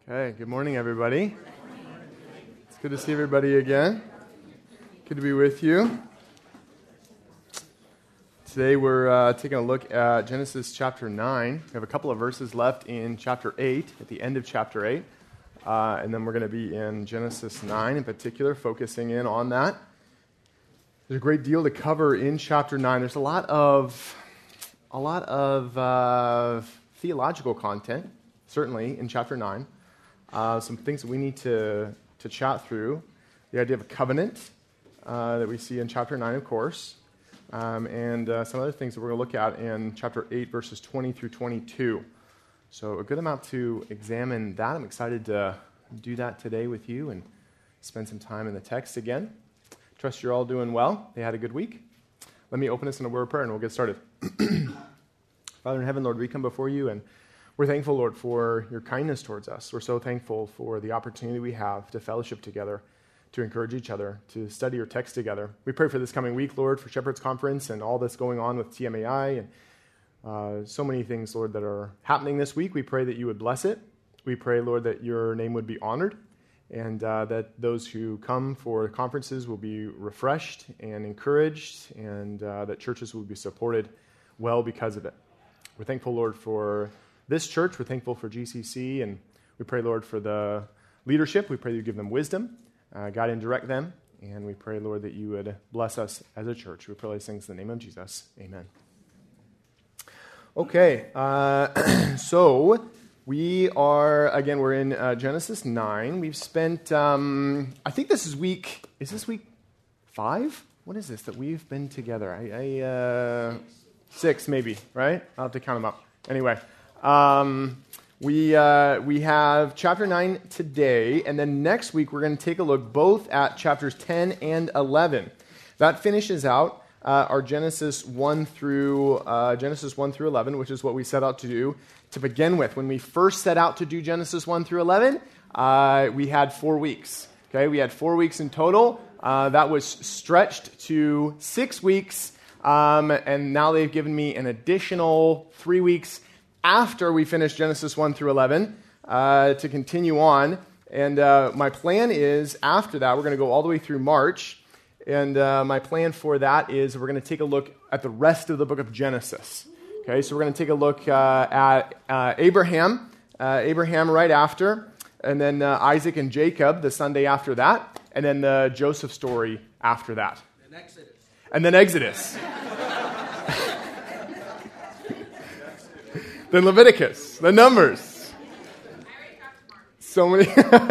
Okay, good morning, everybody. It's good to see everybody again. Good to be with you. Today we're taking a look at Genesis chapter 9. We have a couple of verses left in chapter 8, at the end of chapter 8. And then we're going to be in Genesis 9 in particular, focusing in on that. There's a great deal to cover in chapter 9. There's a lot of theological content, certainly, in chapter 9. Some things that we need to chat through. The idea of a covenant that we see in chapter 9, of course. And some other things that we're going to look at in chapter 8, verses 20 through 22. So a good amount to examine that. I'm excited to do that today with you and spend some time in the text again. Trust you're all doing well. They had a good week. Let me open this in a word of prayer and we'll get started. Father in heaven, Lord, we come before you and we're thankful, Lord, for your kindness towards us. We're so thankful for the opportunity we have to fellowship together, to encourage each other, to study your text together. We pray for this coming week, Lord, for Shepherd's Conference and all that's going on with TMAI and so many things, Lord, that are happening this week. We pray that you would bless it. We pray, Lord, that your name would be honored and that those who come for conferences will be refreshed and encouraged and that churches will be supported well because of it. We're thankful, Lord, for this church. We're thankful for GCC, and we pray, Lord, for the leadership. We pray that you give them wisdom, guide and direct them, and we pray, Lord, that you would bless us as a church. We pray these things in the name of Jesus. Amen. Okay, so we are, again, we're in Genesis 9. We've spent, I think this is week 5? What is this that we've been together? 6 maybe, right? I'll have to count them up. Anyway, we have chapter 9 today, and then next week we're going to take a look both at chapters 10 and 11. That finishes out our Genesis 1 through 11, which is what we set out to do to begin with. When we first set out to do Genesis 1 through 11, we had 4 weeks. Okay, we had 4 weeks in total. That was stretched to 6 weeks, and now they've given me an additional 3 weeks after we finish Genesis 1 through 11 to continue on. And my plan is, after that, we're going to go all the way through March. And my plan for that is we're going to take a look at the rest of the book of Genesis. Okay, so we're going to take a look at Abraham right after, and then Isaac and Jacob the Sunday after that, and then the Joseph story after that. And then Exodus. Then Leviticus, then Numbers. So many.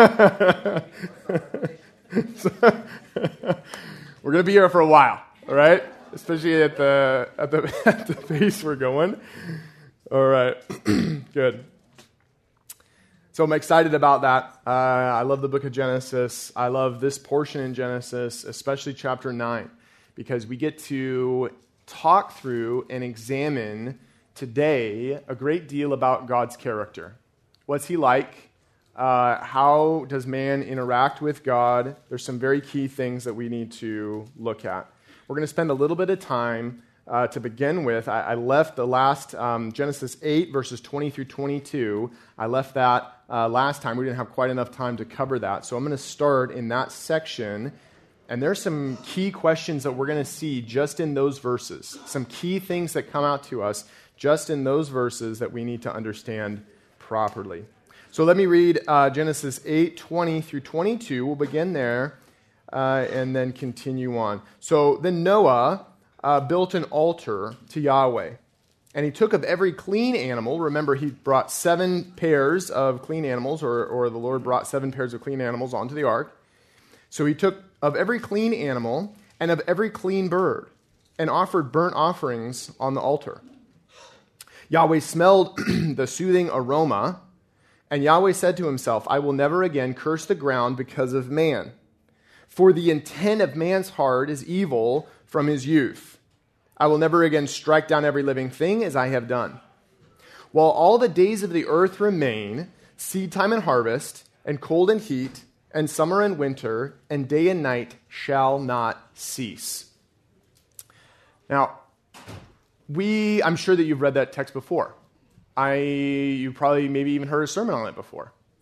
We're going to be here for a while, all right? Especially at the pace we're going. All right, good. So I'm excited about that. I love the book of Genesis. I love this portion in Genesis, especially chapter 9, because we get to talk through and examine today a great deal about God's character. What's he like? How does man interact with God? There's some very key things that we need to look at. We're going to spend a little bit of time to begin with. I left the last Genesis 8, verses 20 through 22. I left that last time. We didn't have quite enough time to cover that. So I'm going to start in that section. And there's some key questions that we're going to see just in those verses. Some key things that come out to us just in those verses that we need to understand properly. So let me read Genesis 8, 20 through 22. We'll begin there and then continue on. So then Noah built an altar to Yahweh. And he took of every clean animal. Remember, he brought 7 pairs of clean animals, or the Lord brought 7 pairs of clean animals onto the ark. So he took of every clean animal and of every clean bird and offered burnt offerings on the altar. Yahweh smelled the soothing aroma, and Yahweh said to himself, I will never again curse the ground because of man. For the intent of man's heart is evil from his youth. I will never again strike down every living thing as I have done. While all the days of the earth remain, seed time and harvest, and cold and heat, and summer and winter, and day and night shall not cease. Now, I'm sure that you've read that text before. You probably maybe even heard a sermon on it before.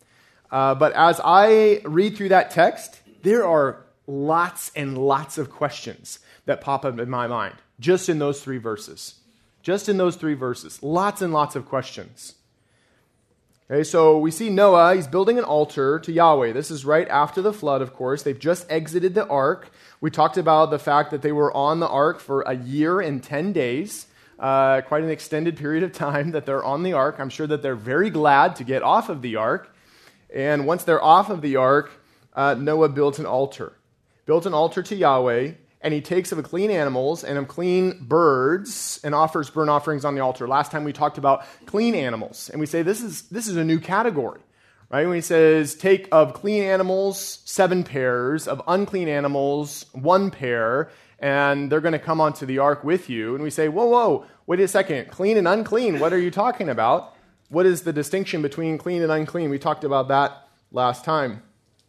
But as I read through that text, there are lots and lots of questions that pop up in my mind just in those 3 verses. Just in those 3 verses. Lots and lots of questions. Okay, so we see Noah, he's building an altar to Yahweh. This is right after the flood, of course. They've just exited the ark. We talked about the fact that they were on the ark for a year and 10 days. Quite an extended period of time that they're on the ark. I'm sure that they're very glad to get off of the ark. And once they're off of the ark, Noah built an altar. Built an altar to Yahweh, and he takes of the clean animals and of clean birds and offers burnt offerings on the altar. Last time we talked about clean animals, and we say this is a new category, right? When he says, take of clean animals 7 pairs, of unclean animals 1 pair, and they're going to come onto the ark with you. And we say, whoa, wait a second, clean and unclean, what are you talking about? What is the distinction between clean and unclean? We talked about that last time.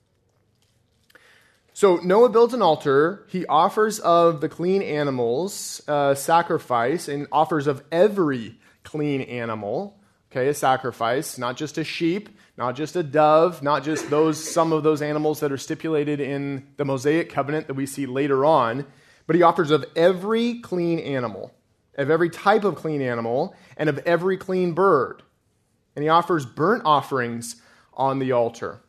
So Noah builds an altar. He offers of the clean animals sacrifice, and offers of every clean animal, okay, a sacrifice, not just a sheep, not just a dove, not just some of those animals that are stipulated in the Mosaic covenant that we see later on, but he offers of every clean animal, of every type of clean animal, and of every clean bird. And he offers burnt offerings on the altar.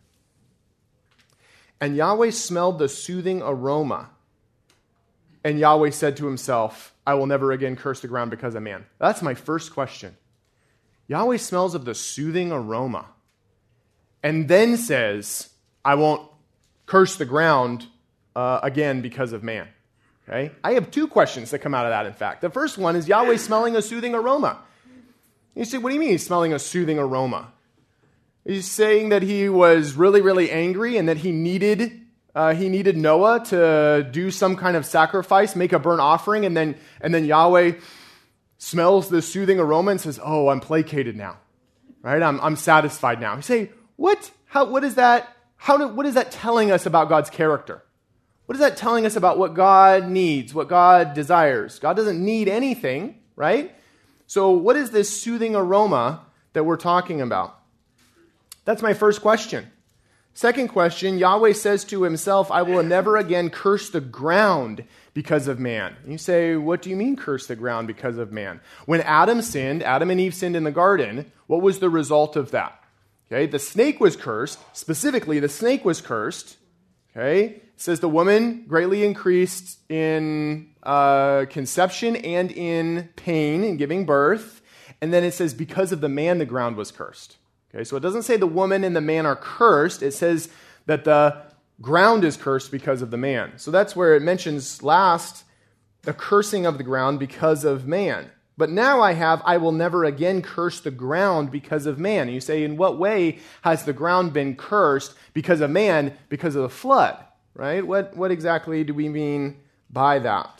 And Yahweh smelled the soothing aroma. And Yahweh said to himself, I will never again curse the ground because of man. That's my first question. Yahweh smells of the soothing aroma. And then says, I won't curse the ground again because of man. Okay? I have 2 questions that come out of that, in fact. The first one is Yahweh smelling a soothing aroma. You say, what do you mean he's smelling a soothing aroma? He's saying that he was really, really angry and that he needed Noah to do some kind of sacrifice, make a burnt offering, and then Yahweh smells the soothing aroma and says, "Oh, I'm placated now, right? I'm satisfied now." You say, "What? What is that? What is that telling us about God's character? What is that telling us about what God needs, what God desires? God doesn't need anything, right? So, what is this soothing aroma that we're talking about?" That's my first question. Second question, Yahweh says to himself, I will never again curse the ground because of man. You say, what do you mean curse the ground because of man? When Adam and Eve sinned in the garden, what was the result of that? Okay, the snake was cursed. Specifically, the snake was cursed. Okay, it says the woman greatly increased in conception and in pain in giving birth. And then it says because of the man, the ground was cursed. Okay, so it doesn't say the woman and the man are cursed. It says that the ground is cursed because of the man. So that's where it mentions last the cursing of the ground because of man. But now I will never again curse the ground because of man. And you say, in what way has the ground been cursed because of man, because of the flood? Right? What exactly do we mean by that?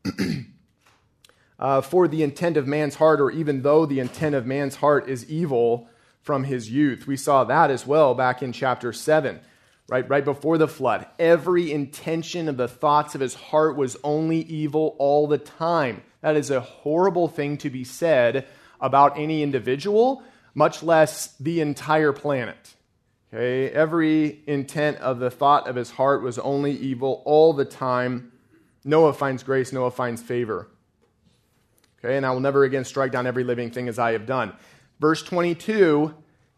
For the intent of man's heart, or even though the intent of man's heart is evil from his youth. We saw that as well back in chapter 7, right before the flood. Every intention of the thoughts of his heart was only evil all the time. That is a horrible thing to be said about any individual, much less the entire planet. Okay, every intent of the thought of his heart was only evil all the time. Noah finds grace, Noah finds favor. Okay, and I will never again strike down every living thing as I have done. Verse 22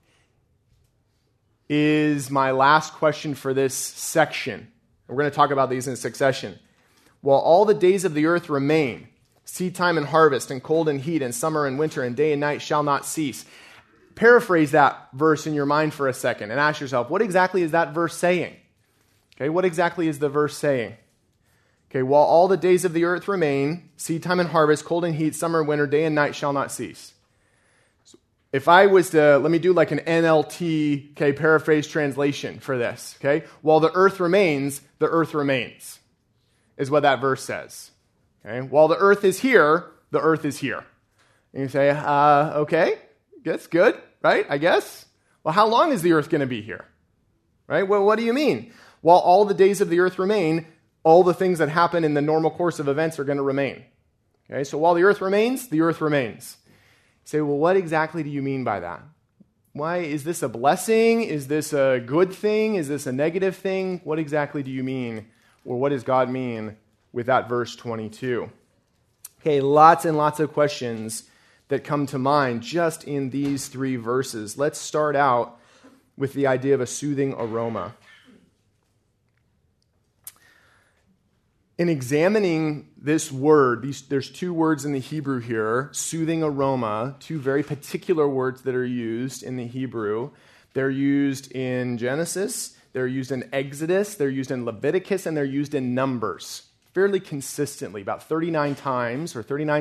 is my last question for this section. We're going to talk about these in succession. While all the days of the earth remain, seed time and harvest, and cold and heat, and summer and winter, and day and night shall not cease. Paraphrase that verse in your mind for a second and ask yourself, what exactly is that verse saying? Okay, what exactly is the verse saying? Okay, while all the days of the earth remain, seed time and harvest, cold and heat, summer and winter, day and night shall not cease. If I was to, let me do like an NLT, paraphrase translation for this, While the earth remains, is what that verse says. Okay? While the earth is here, the earth is here. And you say, okay, that's good, right? I guess. Well, how long is the earth going to be here? Right? Well, what do you mean? While all the days of the earth remain, all the things that happen in the normal course of events are going to remain. Okay? So while the earth remains, the earth remains. You say, well, what exactly do you mean by that? Why is this a blessing? Is this a good thing? Is this a negative thing? What exactly do you mean? Or what does God mean with that verse 22? Okay, lots and lots of questions that come to mind just in these 3 verses. Let's start out with the idea of a soothing aroma. In examining this word, there's 2 words in the Hebrew here, soothing aroma, 2 very particular words that are used in the Hebrew. They're used in Genesis, they're used in Exodus, they're used in Leviticus, and they're used in Numbers fairly consistently, about 39 times,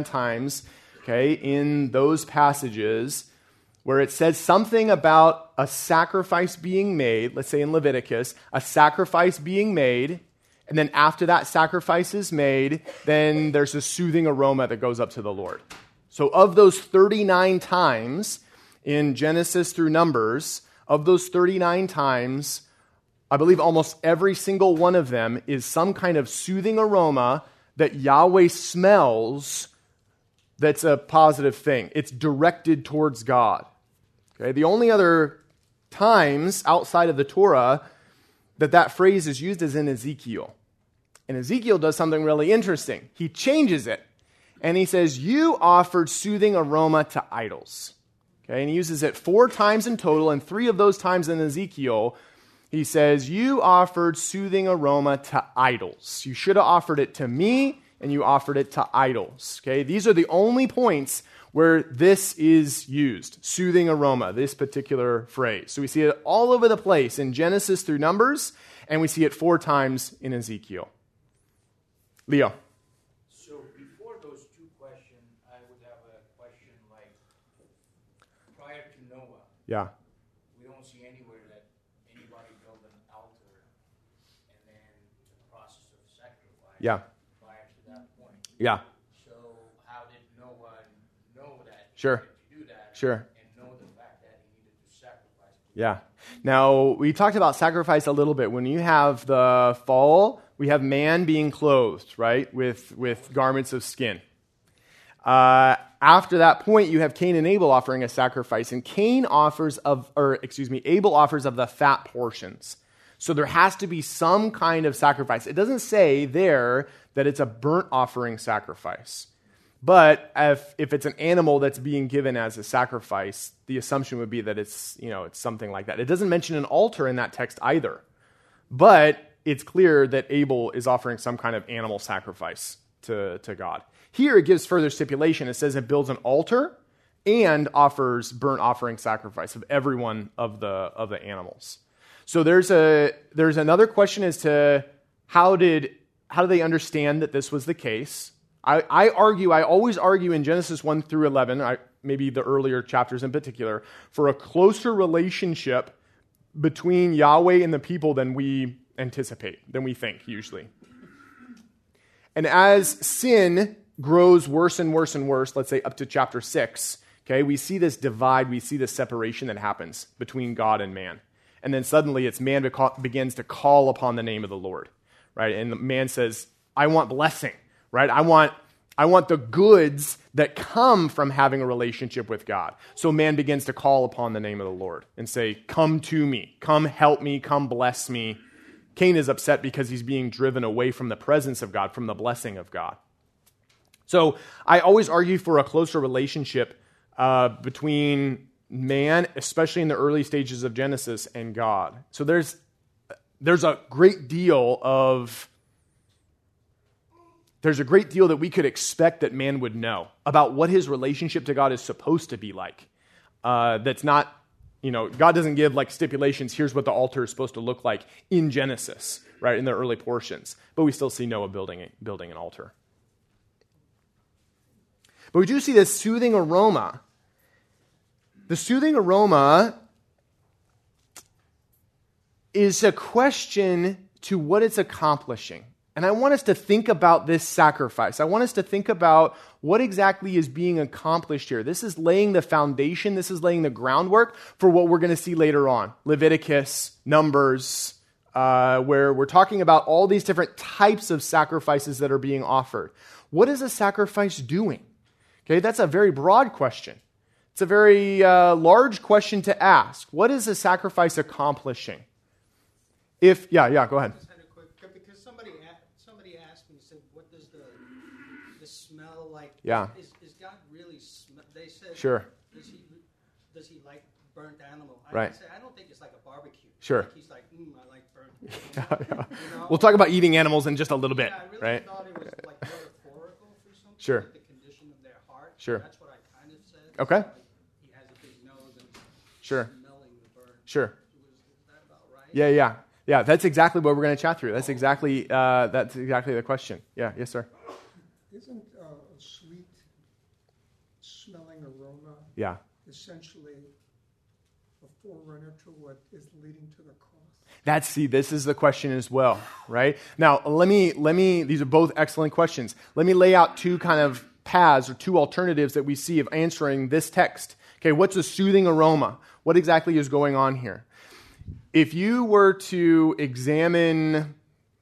okay, in those passages where it says something about a sacrifice being made, let's say in Leviticus, a sacrifice being made, and then after that sacrifice is made, then there's a soothing aroma that goes up to the Lord. So of those 39 times in Genesis through Numbers, of those 39 times, I believe almost every single one of them is some kind of soothing aroma that Yahweh smells that's a positive thing. It's directed towards God. Okay? The only other times outside of the Torah that phrase is used is in Ezekiel. And Ezekiel does something really interesting. He changes it. And he says, you offered soothing aroma to idols. Okay? And he uses it 4 times in total, and 3 of those times in Ezekiel, he says, you offered soothing aroma to idols. You should have offered it to me, and you offered it to idols. Okay? These are the only points where this is used, soothing aroma, this particular phrase. So we see it all over the place in Genesis through Numbers, and we see it 4 times in Ezekiel. Leo. So before those 2 questions, I would have a question like, prior to Noah, Yeah. we don't see anywhere that anybody built an altar and then the process of sacrifice prior to that point. Yeah. So how did Noah know that he Sure. needed to do that Sure. and know the fact that he needed to sacrifice? Yeah. Now, we talked about sacrifice a little bit. When you have the fall, we have man being clothed, right, with garments of skin. After that point, you have Cain and Abel offering a sacrifice, and Abel offers of the fat portions. So there has to be some kind of sacrifice. It doesn't say there that it's a burnt offering sacrifice. But if it's an animal that's being given as a sacrifice, the assumption would be that it's something like that. It doesn't mention an altar in that text either. But it's clear that Abel is offering some kind of animal sacrifice to God. Here it gives further stipulation. It says it builds an altar and offers burnt offering sacrifice of every one of the animals. So there's another question as to how do they understand that this was the case? I always argue in Genesis 1 through 11, maybe the earlier chapters in particular, for a closer relationship between Yahweh and the people than we anticipate, than we think usually. And as sin grows worse and worse and worse, let's say up to chapter 6, okay, we see this divide, we see this separation that happens between God and man. And then suddenly it's man begins to call upon the name of the Lord, right? And the man says, I want blessing, right? I want the goods that come from having a relationship with God. So man begins to call upon the name of the Lord and say, come to me, come help me, come bless me. Cain is upset because he's being driven away from the presence of God, from the blessing of God. So I always argue for a closer relationship between man, especially in the early stages of Genesis, and God. So there's a great deal that we could expect that man would know about what his relationship to God is supposed to be like. That's not, God doesn't give like stipulations, here's what the altar is supposed to look like in Genesis, right, in the early portions. But we still see Noah building an altar. But we do see this soothing aroma. The soothing aroma is a question to what it's accomplishing. And I want us to think about this sacrifice. I want us to think about what exactly is being accomplished here. This is laying the foundation. This is laying the groundwork for what we're going to see later on. Leviticus, Numbers, where we're talking about all these different types of sacrifices that are being offered. What is a sacrifice doing? Okay, that's a very broad question. It's a very large question to ask. What is a sacrifice accomplishing? Go ahead. I just had a quick, because somebody asked me, said, what does the smell like? Yeah. Is God really they said, sure. Does he like burnt animal? Right. I don't think it's like a barbecue. Sure. Like he's like, I like burnt animal. You know? We'll talk about eating animals in just a little bit, I really right? thought it was like metaphorical for something. Sure. Like the condition of their heart. Sure. That's what I kind of said. Okay. Like he has a big nose and Sure. smelling the burn. Sure. Is that about right? Yeah, that's exactly what we're going to chat through. That's exactly the question. Yeah, yes, sir. Isn't a sweet smelling aroma essentially a forerunner to what is leading to the cross? This is the question as well, right? Now, let me, these are both excellent questions. Let me lay out two kind of paths or two alternatives that we see of answering this text. Okay, what's a soothing aroma? What exactly is going on here? If you were to examine,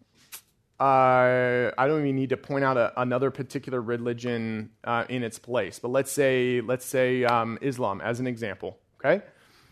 I don't even need to point out another particular religion in its place, but let's say Islam as an example, okay?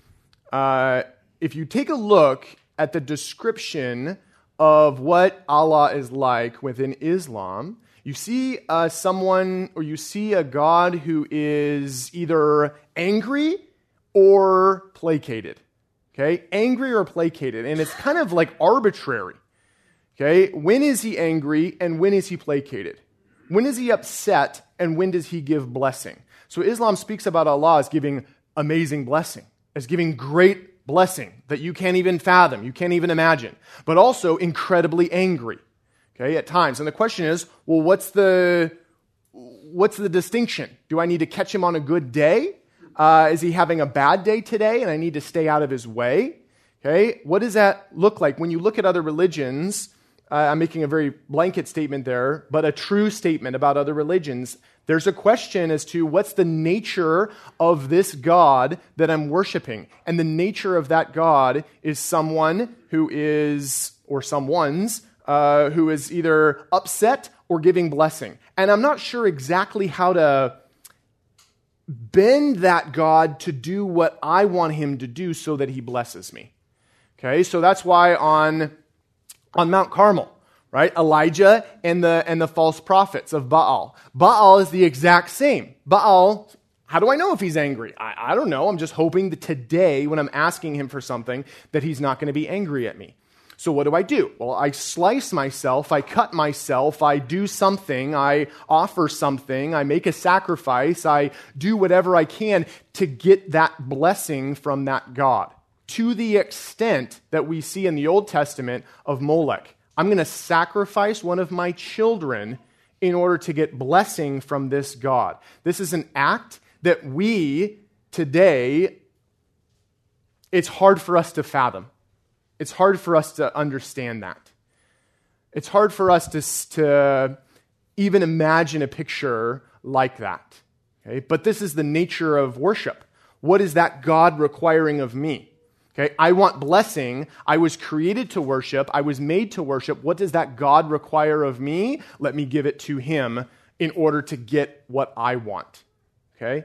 If you take a look at the description of what Allah is like within Islam, you see someone, or you see a God who is either angry or placated. Okay, angry or placated, and it's kind of like arbitrary. Okay, when is he angry and when is he placated? When is he upset and when does he give blessing? So Islam speaks about Allah as giving amazing blessing, as giving great blessing that you can't even fathom, you can't even imagine, but also incredibly angry. Okay, at times, and the question is, well, what's the distinction? Do I need to catch him on a good day? Is he having a bad day today and I need to stay out of his way? Okay, what does that look like? When you look at other religions, I'm making a very blanket statement there, but a true statement about other religions, there's a question as to what's the nature of this God that I'm worshiping. And the nature of that God is someone who is, or someone's, who is either upset or giving blessing. And I'm not sure exactly how to bend that God to do what I want him to do so that he blesses me. Okay, so that's why on Mount Carmel, right? Elijah and the false prophets of Baal. Baal is the exact same. Baal, how do I know if he's angry? I don't know. I'm just hoping that today, when I'm asking him for something, that he's not going to be angry at me. So what do? Well, I slice myself, I cut myself, I do something, I offer something, I make a sacrifice, I do whatever I can to get that blessing from that God. To the extent that we see in the Old Testament of Molech. I'm going to sacrifice one of my children in order to get blessing from this God. This is an act that we today, it's hard for us to fathom. It's hard for us to understand that. It's hard for us to even imagine a picture like that. Okay? But this is the nature of worship. What is that God requiring of me? Okay? I want blessing. I was created to worship. I was made to worship. What does that God require of me? Let me give it to him in order to get what I want. Okay?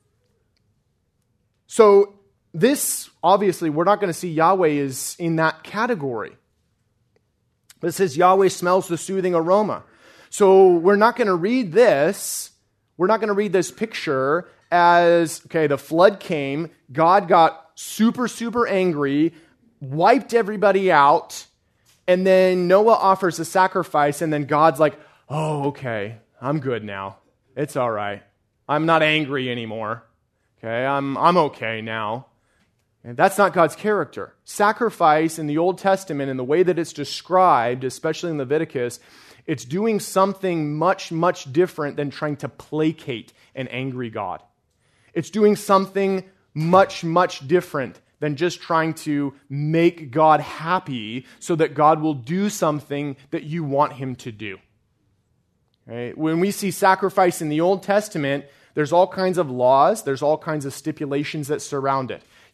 So this, obviously, we're not going to see Yahweh is in that category. But it says Yahweh smells the soothing aroma. So we're not going to read this. We're not going to read this picture as, okay, the flood came, God got super, super angry, wiped everybody out, and then Noah offers a sacrifice, and then God's like, oh, okay, I'm good now. It's all right. I'm not angry anymore. Okay, I'm okay now. And that's not God's character. Sacrifice in the Old Testament, and the way that it's described, especially in Leviticus, it's doing something much, much different than trying to placate an angry God. It's doing something much, much different than just trying to make God happy so that God will do something that you want him to do. Okay? When we see sacrifice in the Old Testament, there's all kinds of laws, there's all kinds of stipulations that surround it.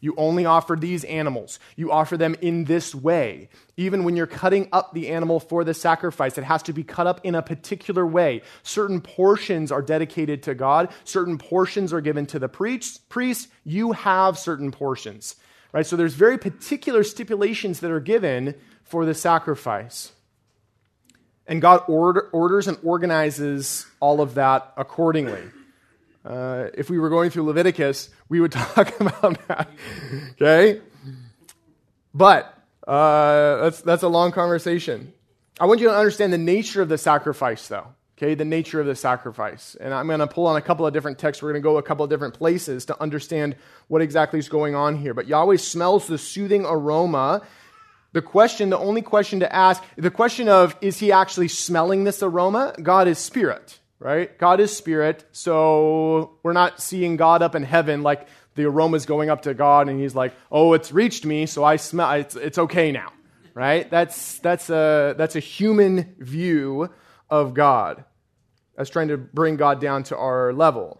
You only offer these animals. You offer them in this way. Even when you're cutting up the animal for the sacrifice, it has to be cut up in a particular way. Certain portions are dedicated to God. Certain portions are given to the priests. You have certain portions, right? So there's very particular stipulations that are given for the sacrifice. And God orders and organizes all of that accordingly. If we were going through Leviticus, we would talk about that, okay? But that's a long conversation. I want you to understand the nature of the sacrifice, though, okay? The nature of the sacrifice. And I'm going to pull on a couple of different texts. We're going to go a couple of different places to understand what exactly is going on here. But Yahweh smells the soothing aroma. The only question to ask, the question of, is he actually smelling this aroma? God is spirit. Right? God is spirit, so we're not seeing God up in heaven like the aroma's going up to God and he's like, oh, it's reached me, so I smell, it's okay now. Right? That's a human view of God. That's trying to bring God down to our level.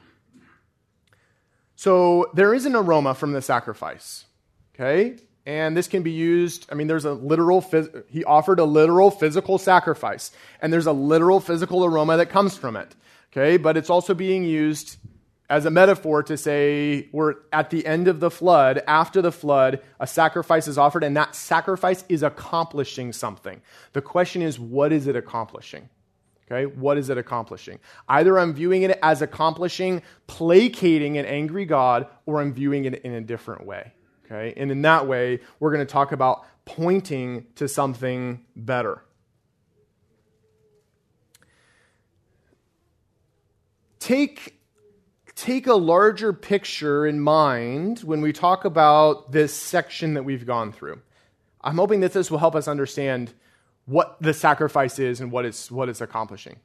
So there is an aroma from the sacrifice. Okay? And this can be used, there's he offered a literal physical sacrifice. And there's a literal physical aroma that comes from it. Okay, but it's also being used as a metaphor to say we're at the end of the flood, after the flood, a sacrifice is offered, and that sacrifice is accomplishing something. The question is, what is it accomplishing? Okay, what is it accomplishing? Either I'm viewing it as accomplishing, placating an angry God, or I'm viewing it in a different way. Okay, and in that way, we're going to talk about pointing to something better. Take a larger picture in mind when we talk about this section that we've gone through. I'm hoping that this will help us understand what the sacrifice is and what it's accomplishing.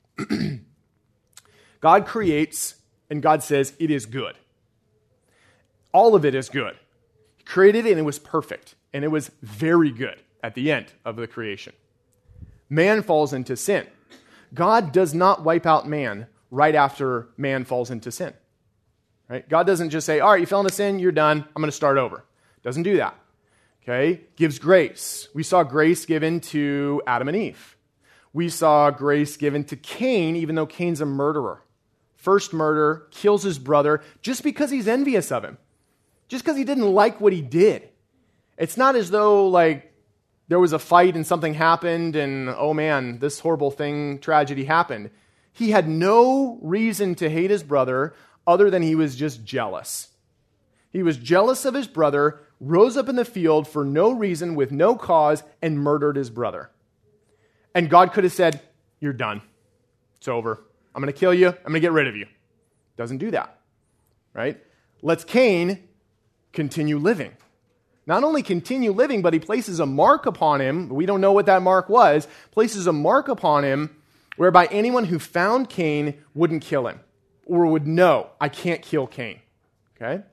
God creates, and God says it is good. All of it is good. He created it, and it was perfect, and it was very good at the end of the creation. Man falls into sin. God does not wipe out man right after man falls into sin. Right? God doesn't just say, all right, you fell into sin, you're done, I'm going to start over. Doesn't do that. Okay? Gives grace. We saw grace given to Adam and Eve. We saw grace given to Cain, even though Cain's a murderer. First murder, kills his brother just because he's envious of him. Just because he didn't like what he did. It's not as though, there was a fight and something happened and, oh man, this horrible tragedy happened. He had no reason to hate his brother other than he was just jealous. He was jealous of his brother, rose up in the field for no reason, with no cause, and murdered his brother. And God could have said, you're done. It's over. I'm going to kill you. I'm going to get rid of you. Doesn't do that. Right? Lets Cain continue living. Not only continue living, but he places a mark upon him. We don't know what that mark was. Places a mark upon him whereby anyone who found Cain wouldn't kill him or would know, I can't kill Cain. Okay?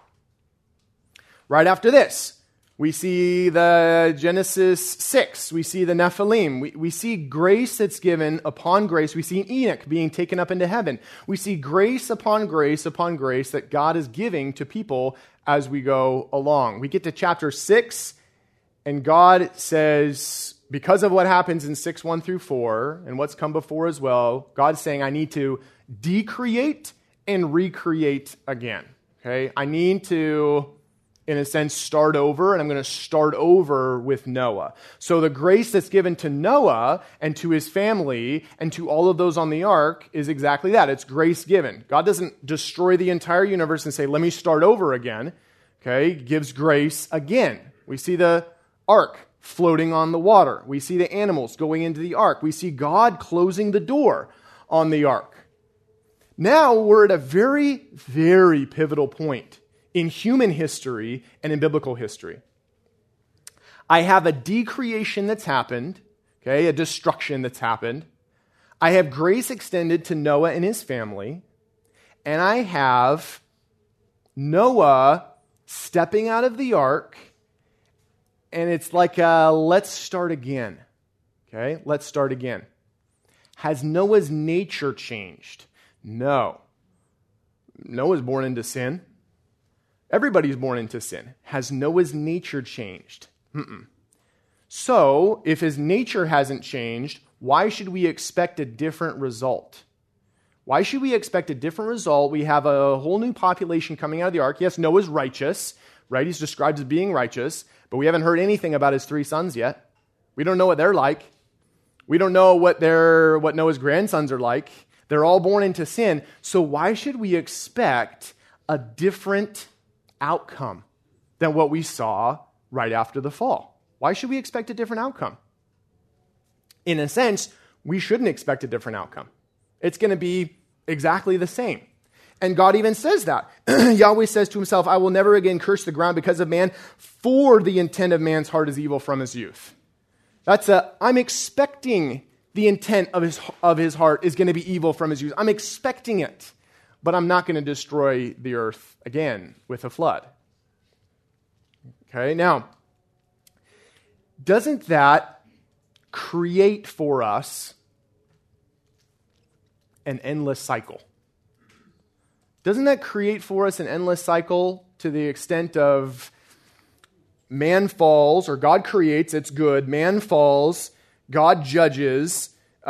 Right after this, we see the Genesis 6. We see the Nephilim. We see grace that's given upon grace. We see Enoch being taken up into heaven. We see grace upon grace upon grace that God is giving to people as we go along. We get to chapter 6, and God says, because of what happens in 6, 1 through 4, and what's come before as well, God's saying, I need to decreate and recreate again. Okay? I need to, in a sense, start over, and I'm going to start over with Noah. So the grace that's given to Noah and to his family and to all of those on the ark is exactly that. It's grace given. God doesn't destroy the entire universe and say, let me start over again. Okay? He gives grace again. We see the ark floating on the water. We see the animals going into the ark. We see God closing the door on the ark. Now we're at a very, very pivotal point in human history and in biblical history. I have a decreation that's happened, okay, a destruction that's happened. I have grace extended to Noah and his family, and I have Noah stepping out of the ark, and it's like let's start again. Okay, let's start again. Has Noah's nature changed? No. Noah's born into sin. Everybody's born into sin. Has Noah's nature changed? Mm-mm. So, if his nature hasn't changed, why should we expect a different result? Why should we expect a different result? We have a whole new population coming out of the ark. Yes, Noah's righteous, right? He's described as being righteous, but we haven't heard anything about his 3 sons yet. We don't know what they're like. We don't know what Noah's grandsons are like. They're all born into sin. So why should we expect a different outcome than what we saw right after the fall? Why should we expect a different outcome? In a sense, we shouldn't expect a different outcome. It's going to be exactly the same. And God even says that. Yahweh says to himself, I will never again curse the ground because of man, for the intent of man's heart is evil from his youth. I'm expecting the intent of his heart is going to be evil from his youth. I'm expecting it, but I'm not going to destroy the earth again with a flood. Okay, now, doesn't that create for us an endless cycle? Doesn't that create for us an endless cycle to the extent of man falls, or God creates, it's good, man falls, God judges,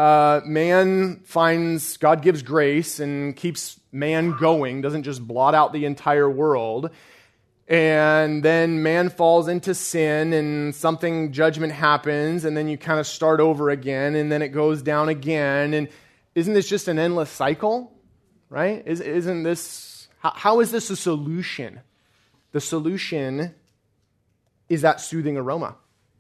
man finds, God gives grace and keeps man going, doesn't just blot out the entire world, and then man falls into sin and judgment happens, and then you kind of start over again, and then it goes down again, and isn't this just an endless cycle, right? Isn't this, how is this a solution? The solution is that soothing aroma.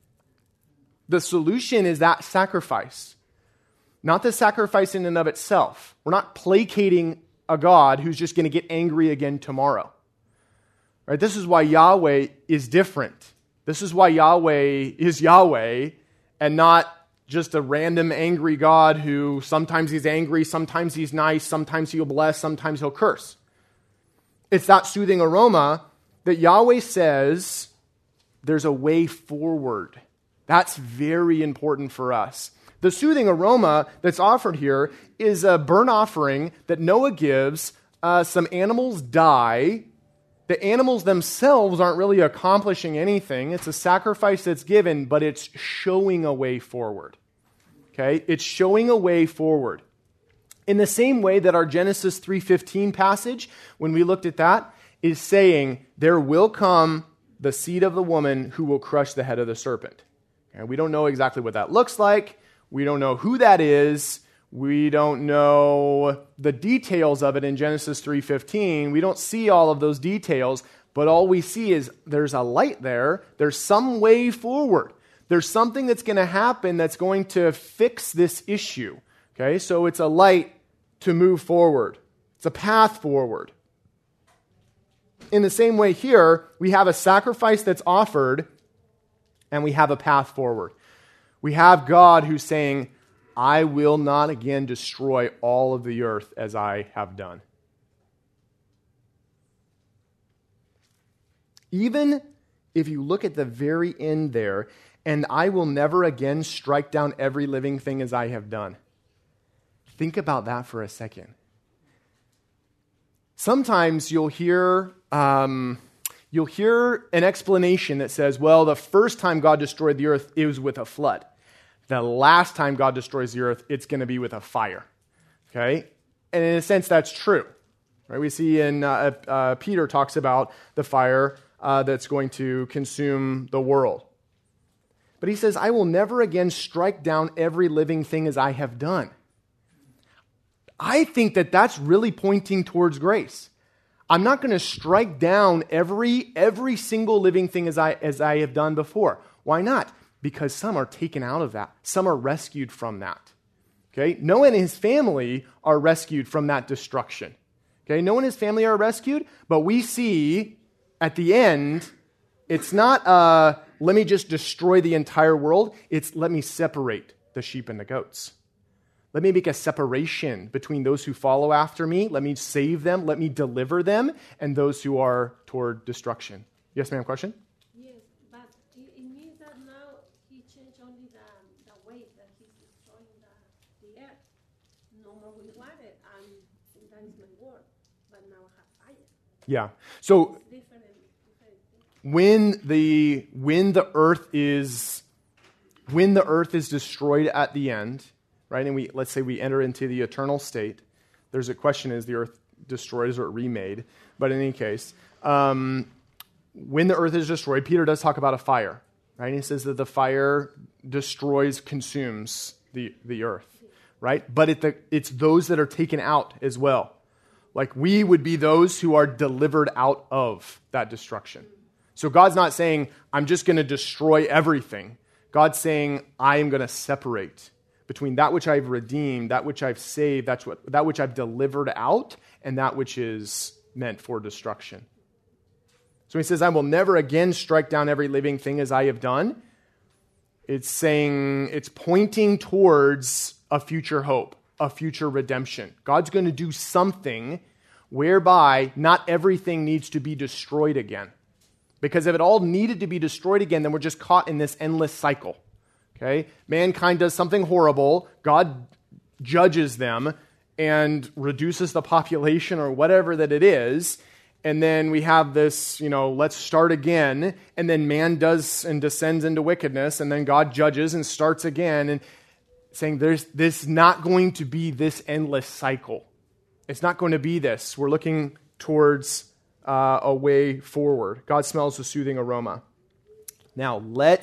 The solution is that sacrifice. Not the sacrifice in and of itself. We're not placating a God who's just going to get angry again tomorrow. Right? This is why Yahweh is different. This is why Yahweh is Yahweh and not just a random angry God who sometimes he's angry, sometimes he's nice, sometimes he'll bless, sometimes he'll curse. It's that soothing aroma that Yahweh says there's a way forward. That's very important for us. The soothing aroma that's offered here is a burnt offering that Noah gives. Some animals die. The animals themselves aren't really accomplishing anything. It's a sacrifice that's given, but it's showing a way forward. Okay? It's showing a way forward. In the same way that our Genesis 3:15 passage, when we looked at that, is saying, there will come the seed of the woman who will crush the head of the serpent. And we don't know exactly what that looks like. We don't know who that is. We don't know the details of it in Genesis 3:15. We don't see all of those details, but all we see is there's a light there. There's some way forward. There's something that's going to happen that's going to fix this issue. Okay, so it's a light to move forward. It's a path forward. In the same way here, we have a sacrifice that's offered, and we have a path forward. We have God who's saying, I will not again destroy all of the earth as I have done. Even if you look at the very end there, and I will never again strike down every living thing as I have done. Think about that for a second. Sometimes you'll hear an explanation that says, well, the first time God destroyed the earth, it was with a flood. The last time God destroys the earth, it's going to be with a fire. Okay? And in a sense, that's true. Right? We see in Peter talks about the fire that's going to consume the world. But he says, I will never again strike down every living thing as I have done. I think that that's really pointing towards grace. I'm not going to strike down every single living thing as I have done before. Why not? Because some are taken out of that. Some are rescued from that. Okay? Noah and his family are rescued from that destruction. Okay? Noah and his family are rescued, but we see at the end, it's not let me just destroy the entire world. It's let me separate the sheep and the goats. Let me make a separation between those who follow after me. Let me save them. Let me deliver them, and those who are toward destruction. Yes, ma'am, question? Yes, but it means that now he changed only the way that he's destroying the earth. No more we want it, and that is my word. But now I have fire. Yeah. So it's different when the earth is destroyed at the end, right? And let's say we enter into the eternal state. There's a question: is the earth destroyed or remade? But in any case, when the earth is destroyed, Peter does talk about a fire, right? And he says that the fire destroys, consumes the earth, right? But it's those that are taken out as well. Like we would be those who are delivered out of that destruction. So God's not saying, I'm just going to destroy everything. God's saying, I am going to separate between that which I've redeemed, that which I've saved, that which I've delivered out, and that which is meant for destruction. So he says, I will never again strike down every living thing as I have done. It's saying, it's pointing towards a future hope, a future redemption. God's going to do something whereby not everything needs to be destroyed again. Because if it all needed to be destroyed again, then we're just caught in this endless cycle. Okay? Mankind does something horrible. God judges them and reduces the population or whatever that it is. And then we have this, let's start again. And then man does and descends into wickedness. And then God judges and starts again. And saying there's not going to be this endless cycle. It's not going to be this. We're looking towards a way forward. God smells a soothing aroma. Now,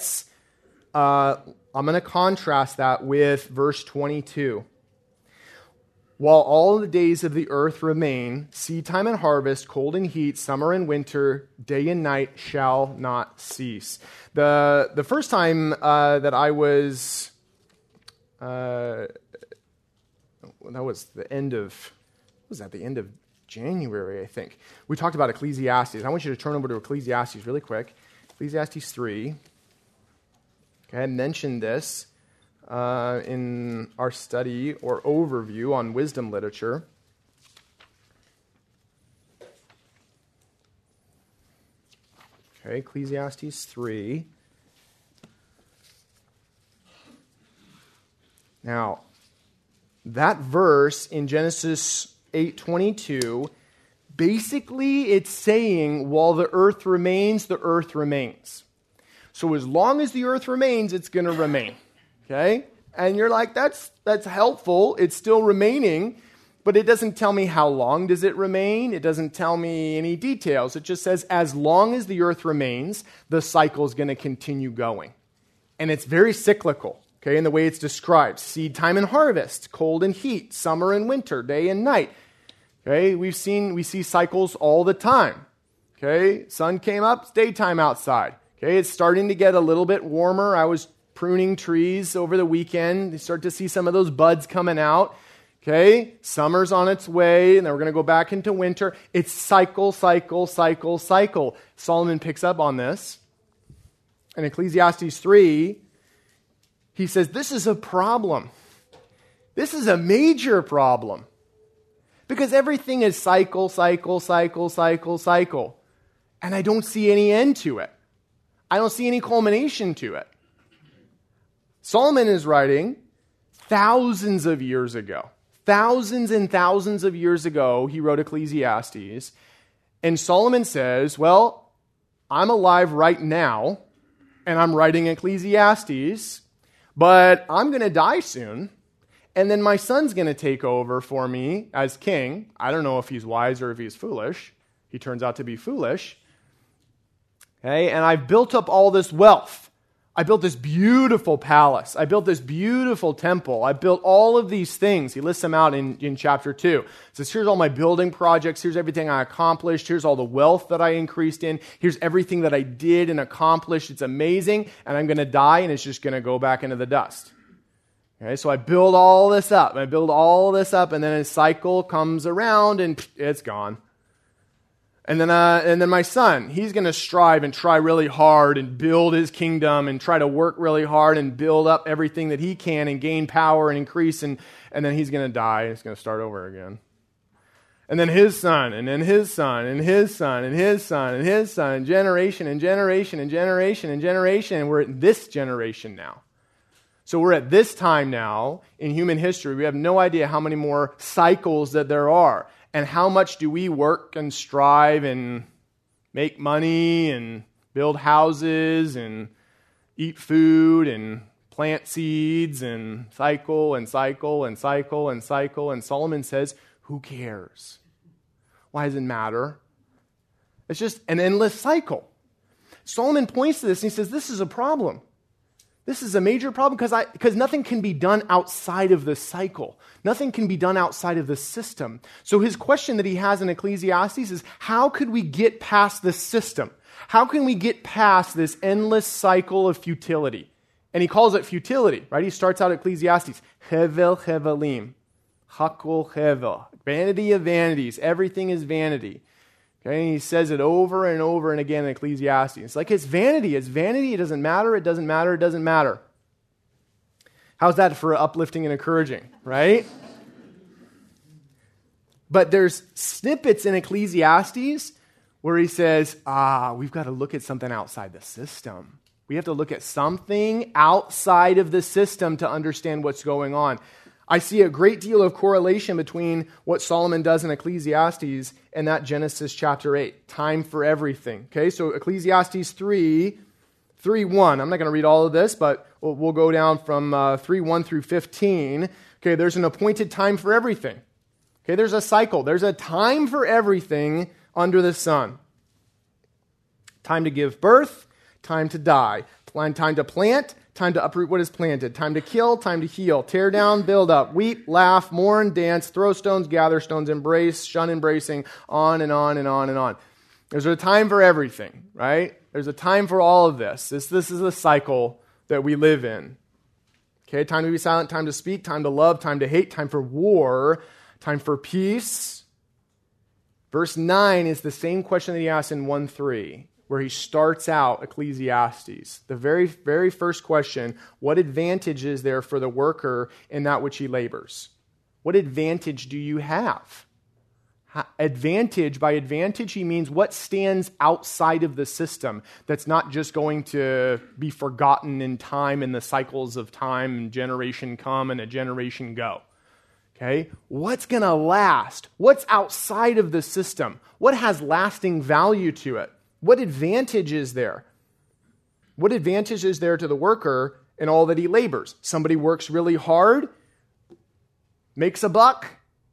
I'm going to contrast that with verse 22. While all the days of the earth remain, seed time and harvest, cold and heat, summer and winter, day and night shall not cease. The first time that I was, that was the end of, the end of January, I think. We talked about Ecclesiastes. I want you to turn over to Ecclesiastes really quick. Ecclesiastes 3. Okay, I mentioned this in our study or overview on wisdom literature. Okay, Ecclesiastes 3. Now, that verse in Genesis 8:22, basically it's saying, while the earth remains, the earth remains. So as long as the earth remains, it's going to remain. Okay? And you're like, that's helpful. It's still remaining, but it doesn't tell me how long does it remain. It doesn't tell me any details. It just says as long as the earth remains, the cycle is going to continue going. And it's very cyclical, okay, in the way it's described. Seed time and harvest, cold and heat, summer and winter, day and night. Okay, we see cycles all the time. Okay, sun came up, it's daytime outside. Okay, it's starting to get a little bit warmer. I was pruning trees over the weekend. You start to see some of those buds coming out. Okay, summer's on its way, and then we're going to go back into winter. It's cycle, cycle, cycle, cycle. Solomon picks up on this. In Ecclesiastes 3, he says, this is a problem. This is a major problem. Because everything is cycle, cycle, cycle, cycle, cycle. And I don't see any end to it. I don't see any culmination to it. Solomon is writing thousands of years ago. Thousands and thousands of years ago, he wrote Ecclesiastes. And Solomon says, well, I'm alive right now, and I'm writing Ecclesiastes, but I'm going to die soon, and then my son's going to take over for me as king. I don't know if he's wise or if he's foolish. He turns out to be foolish. Okay, and I've built up all this wealth. I built this beautiful palace. I built this beautiful temple. I built all of these things. He lists them out in chapter 2. He says, here's all my building projects. Here's everything I accomplished. Here's all the wealth that I increased in. Here's everything that I did and accomplished. It's amazing. And I'm going to die, and it's just going to go back into the dust. Okay, so I build all this up. I build all this up, and then a cycle comes around, and it's gone. And then my son, he's going to strive and try really hard and build his kingdom and try to work really hard and build up everything that he can and gain power and increase. And then he's going to die and it's going to start over again. And then his son, and then his son, and his son, and his son, and his son, and generation, and generation, and generation, and generation. And we're at this generation now. So we're at this time now in human history. We have no idea how many more cycles that there are. And how much do we work and strive and make money and build houses and eat food and plant seeds and cycle and cycle and cycle and cycle. And Solomon says, who cares? Why does it matter? It's just an endless cycle. Solomon points to this and he says, this is a problem. This is a major problem because nothing can be done outside of the cycle. Nothing can be done outside of the system. So his question that he has in Ecclesiastes is, how could we get past the system? How can we get past this endless cycle of futility? And he calls it futility, right? He starts out Ecclesiastes, Hevel Hevelim, Hakol Hevel, vanity of vanities, everything is vanity. Okay, and he says it over and over and again in Ecclesiastes. It's like it's vanity, it doesn't matter, it doesn't matter, it doesn't matter. How's that for uplifting and encouraging, right? But there's snippets in Ecclesiastes where he says, we've got to look at something outside the system. We have to look at something outside of the system to understand what's going on. I see a great deal of correlation between what Solomon does in Ecclesiastes and that Genesis chapter 8, time for everything. Okay, so Ecclesiastes 3:1. I'm not going to read all of this, but we'll go down from 3:1 through 15. Okay, there's an appointed time for everything. Okay, there's a cycle. There's a time for everything under the sun. Time to give birth, time to die, time to plant, time to uproot what is planted, time to kill, time to heal, tear down, build up, weep, laugh, mourn, dance, throw stones, gather stones, embrace, shun embracing, on and on and on and on. There's a time for everything, right? There's a time for all of this. This is the cycle that we live in. Okay, time to be silent, time to speak, time to love, time to hate, time for war, time for peace. Verse 9 is the same question that he asks in 1:3. Where he starts out Ecclesiastes. The very, very first question, what advantage is there for the worker in that which he labors? What advantage do you have? Advantage, by advantage, he means what stands outside of the system that's not just going to be forgotten in time, in the cycles of time, and generation come and a generation go. Okay? What's going to last? What's outside of the system? What has lasting value to it? What advantage is there? What advantage is there to the worker in all that he labors? Somebody works really hard, makes a buck,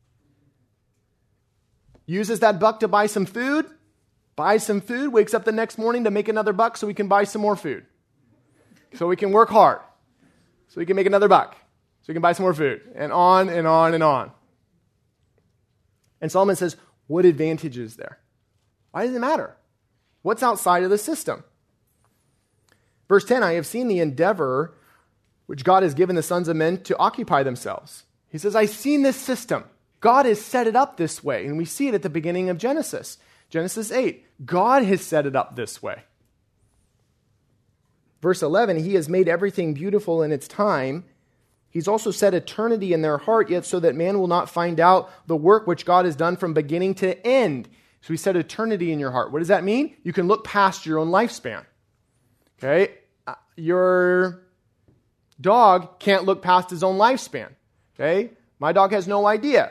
uses that buck to buy some food, wakes up the next morning to make another buck so he can buy some more food. So he can work hard, so he can make another buck, so he can buy some more food, and on and on and on. And Solomon says, what advantage is there? Why does it matter? What's outside of the system? Verse 10, I have seen the endeavor which God has given the sons of men to occupy themselves. He says, I've seen this system. God has set it up this way. And we see it at the beginning of Genesis. Genesis 8. God has set it up this way. Verse 11, he has made everything beautiful in its time. He's also set eternity in their heart, yet so that man will not find out the work which God has done from beginning to end. So he said eternity in your heart. What does that mean? You can look past your own lifespan. Okay? Your dog can't look past his own lifespan. Okay? My dog has no idea.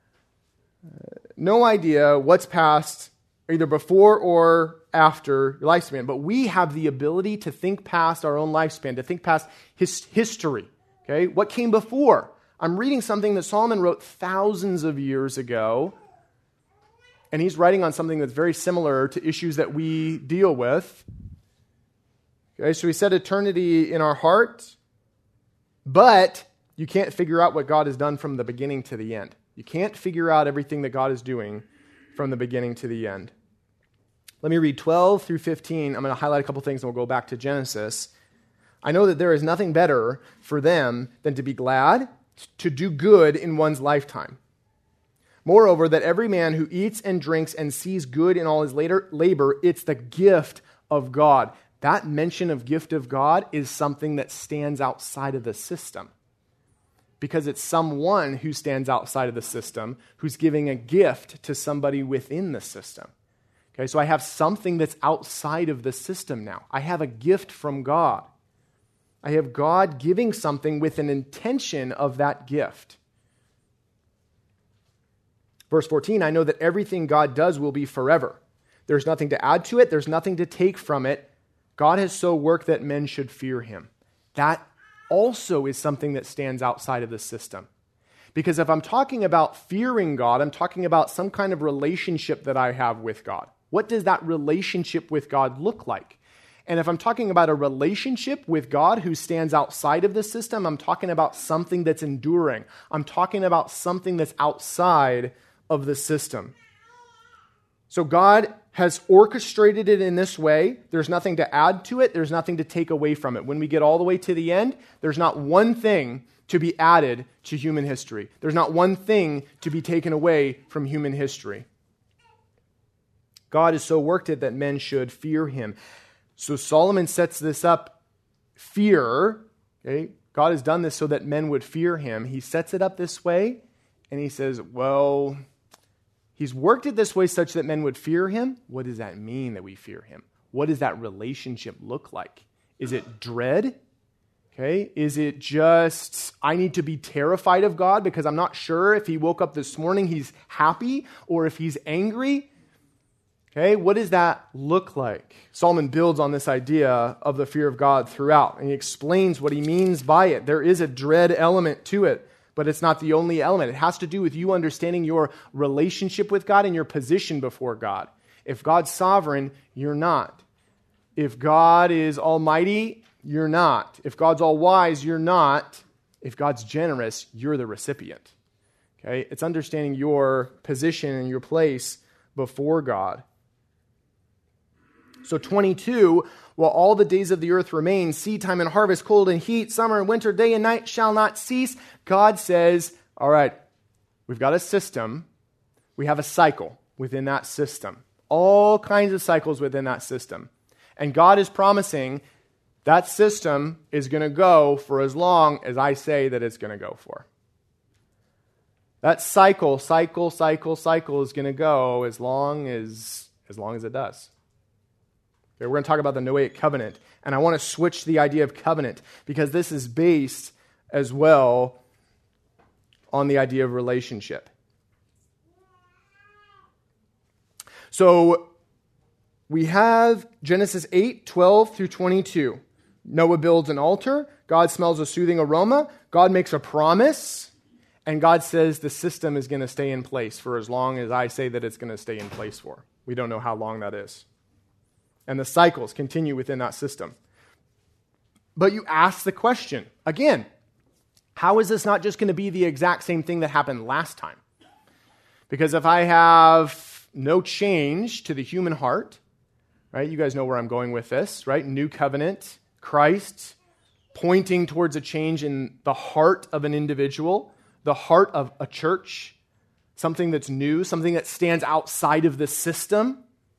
No idea what's past either before or after your lifespan. But we have the ability to think past our own lifespan, to think past history. Okay? What came before? I'm reading something that Solomon wrote thousands of years ago. And he's writing on something that's very similar to issues that we deal with. Okay, so he said eternity in our heart, but you can't figure out what God has done from the beginning to the end. You can't figure out everything that God is doing from the beginning to the end. Let me read 12 through 15. I'm going to highlight a couple things and we'll go back to Genesis. I know that there is nothing better for them than to be glad, to do good in one's lifetime. Moreover, that every man who eats and drinks and sees good in all his labor, it's the gift of God. That mention of gift of God is something that stands outside of the system. Because it's someone who stands outside of the system who's giving a gift to somebody within the system. Okay, so I have something that's outside of the system now. I have a gift from God. I have God giving something with an intention of that gift. Verse 14, I know that everything God does will be forever. There's nothing to add to it. There's nothing to take from it. God has so worked that men should fear him. That also is something that stands outside of the system. Because if I'm talking about fearing God, I'm talking about some kind of relationship that I have with God. What does that relationship with God look like? And if I'm talking about a relationship with God who stands outside of the system, I'm talking about something that's enduring. I'm talking about something that's outside of the system. So God has orchestrated it in this way. There's nothing to add to it. There's nothing to take away from it. When we get all the way to the end, there's not one thing to be added to human history. There's not one thing to be taken away from human history. God has so worked it that men should fear him. So Solomon sets this up, fear. Okay? God has done this so that men would fear him. He sets it up this way, and he says, well, he's worked it this way such that men would fear him. What does that mean that we fear him? What does that relationship look like? Is it dread? Okay, is it just, I need to be terrified of God because I'm not sure if he woke up this morning, he's happy, or if he's angry? Okay, what does that look like? Solomon builds on this idea of the fear of God throughout, and he explains what he means by it. There is a dread element to it, but it's not the only element. It has to do with you understanding your relationship with God and your position before God. If God's sovereign, you're not. If God is almighty, you're not. If God's all wise, you're not. If God's generous, you're the recipient. Okay? It's understanding your position and your place before God. So 22, while all the days of the earth remain, seed time and harvest, cold and heat, summer and winter, day and night shall not cease. God says, all right, we've got a system. We have a cycle within that system. All kinds of cycles within that system. And God is promising that system is going to go for as long as I say that it's going to go for. That cycle is going to go as long as it does. Okay, we're going to talk about the Noahic covenant, and I want to switch the idea of covenant because this is based as well on the idea of relationship. So we have Genesis 8, 12 through 22. Noah builds an altar. God smells a soothing aroma. God makes a promise. And God says the system is going to stay in place for as long as I say that it's going to stay in place for. We don't know how long that is. And the cycles continue within that system. But you ask the question, again, how is this not just going to be the exact same thing that happened last time? Because if I have no change to the human heart, right? You guys know where I'm going with this, right? New covenant, Christ, pointing towards a change in the heart of an individual, the heart of a church, something that's new, something that stands outside of the system.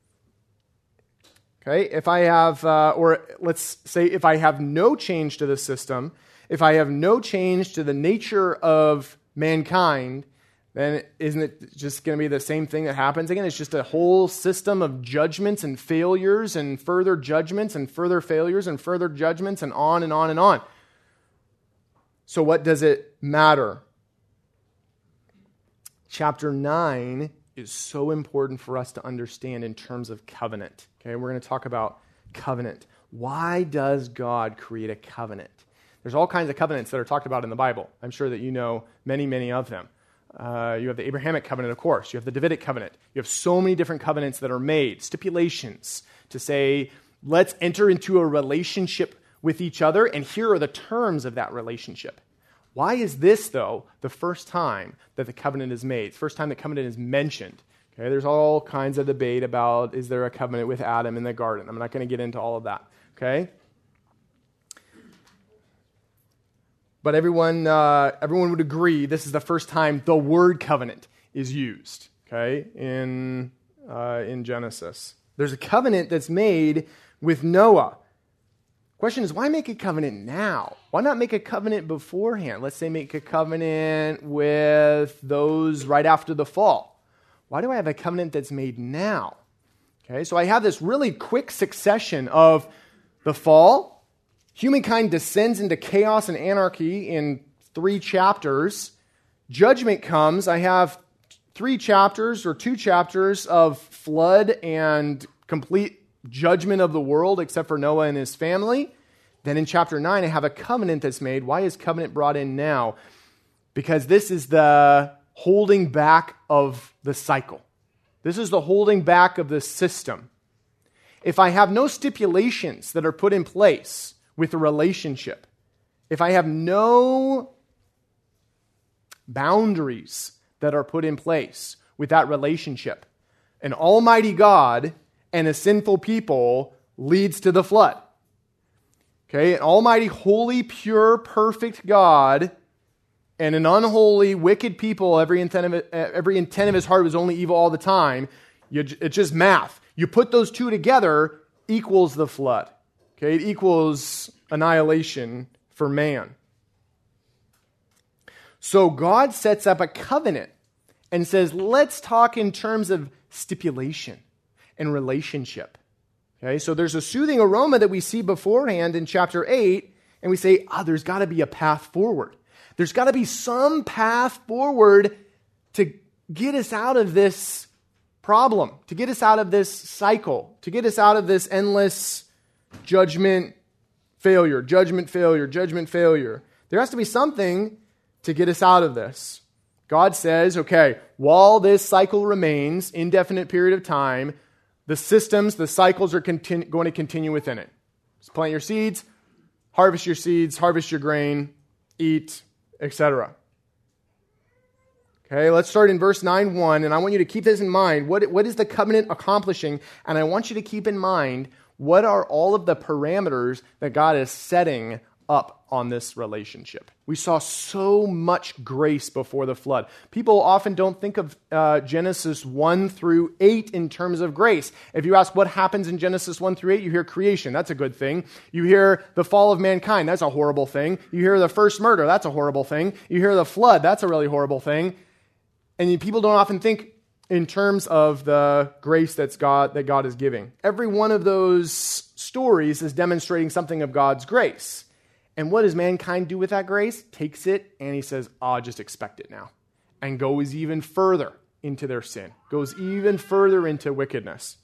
Okay, if I have, or let's say if I have no change to the system, if I have no change to the nature of mankind, then isn't it just going to be the same thing that happens again? It's just a whole system of judgments and failures and further judgments and further failures and further judgments and on and on and on. So what does it matter? Chapter 9 is so important for us to understand in terms of covenant. Okay, we're going to talk about covenant. Why does God create a covenant? There's all kinds of covenants that are talked about in the Bible. I'm sure that you know many, many of them. You have the Abrahamic covenant, of course. You have the Davidic covenant. You have so many different covenants that are made, stipulations to say, let's enter into a relationship with each other, and here are the terms of that relationship. Why is this, though, the first time that the covenant is made, the first time the covenant is mentioned? Okay, there's all kinds of debate about, is there a covenant with Adam in the garden? I'm not going to get into all of that, okay? But everyone would agree this is the first time the word covenant is used, okay, in Genesis. There's a covenant that's made with Noah. Question is, why make a covenant now? Why not make a covenant beforehand? Let's say make a covenant with those right after the fall. Why do I have a covenant that's made now? Okay, so I have this really quick succession of the fall. Humankind descends into chaos and anarchy in 3 chapters. Judgment comes. I have 3 chapters or 2 chapters of flood and complete judgment of the world except for Noah and his family. Then in chapter 9, I have a covenant that's made. Why is covenant brought in now? Because this is the holding back of the cycle. This is the holding back of the system. If I have no stipulations that are put in place with a relationship, if I have no boundaries that are put in place with that relationship, an almighty God and a sinful people leads to the flood. Okay, an almighty, holy, pure, perfect God and an unholy, wicked people, every intent of his heart was only evil all the time. It's just math. You put those two together, equals the flood. Okay, it equals annihilation for man. So God sets up a covenant and says, let's talk in terms of stipulation and relationship. Okay, so there's a soothing aroma that we see beforehand in chapter 8, and we say, there's got to be a path forward. There's got to be some path forward to get us out of this problem, to get us out of this cycle, to get us out of this endless judgment failure, judgment failure, judgment failure. There has to be something to get us out of this. God says, okay, while this cycle remains, indefinite period of time, the systems, the cycles are going to continue within it. Just plant your seeds, harvest your grain, eat, etc. Okay, let's start in verse 9:1, and I want you to keep this in mind. What is the covenant accomplishing? And I want you to keep in mind, what are all of the parameters that God is setting up on this relationship? We saw so much grace before the flood. People often don't think of Genesis 1 through 8 in terms of grace. If you ask what happens in Genesis 1 through 8, you hear creation. That's a good thing. You hear the fall of mankind. That's a horrible thing. You hear the first murder. That's a horrible thing. You hear the flood. That's a really horrible thing. And people don't often think in terms of the grace that God is giving. Every one of those stories is demonstrating something of God's grace. And what does mankind do with that grace? Takes it and he says, just expect it now. And goes even further into their sin. Goes even further into wickedness.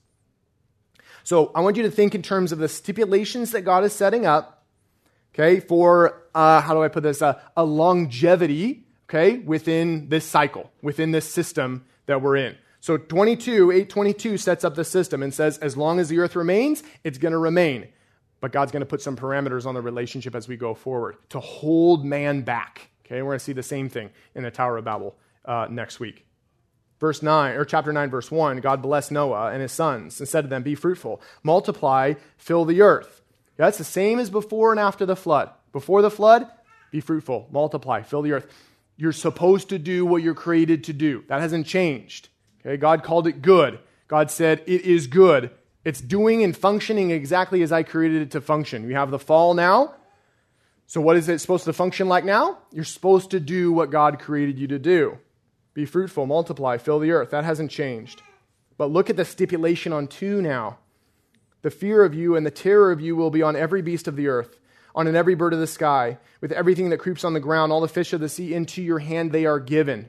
So I want you to think in terms of the stipulations that God is setting up, okay, for, how do I put this, a longevity, okay, within this cycle, within this system that we're in. So 8:22 sets up the system and says, as long as the earth remains, it's going to remain. But God's going to put some parameters on the relationship as we go forward to hold man back. Okay, we're going to see the same thing in the Tower of Babel next week. Chapter 9, verse 1, God blessed Noah and his sons and said to them, be fruitful, multiply, fill the earth. That's the same as before and after the flood. Before the flood, be fruitful, multiply, fill the earth. You're supposed to do what you're created to do. That hasn't changed. Okay, God called it good. God said it is good. It's doing and functioning exactly as I created it to function. You have the fall now. So what is it supposed to function like now? You're supposed to do what God created you to do. Be fruitful, multiply, fill the earth. That hasn't changed. But look at the stipulation on 2 now. The fear of you and the terror of you will be on every beast of the earth, on every bird of the sky, with everything that creeps on the ground, all the fish of the sea, into your hand they are given.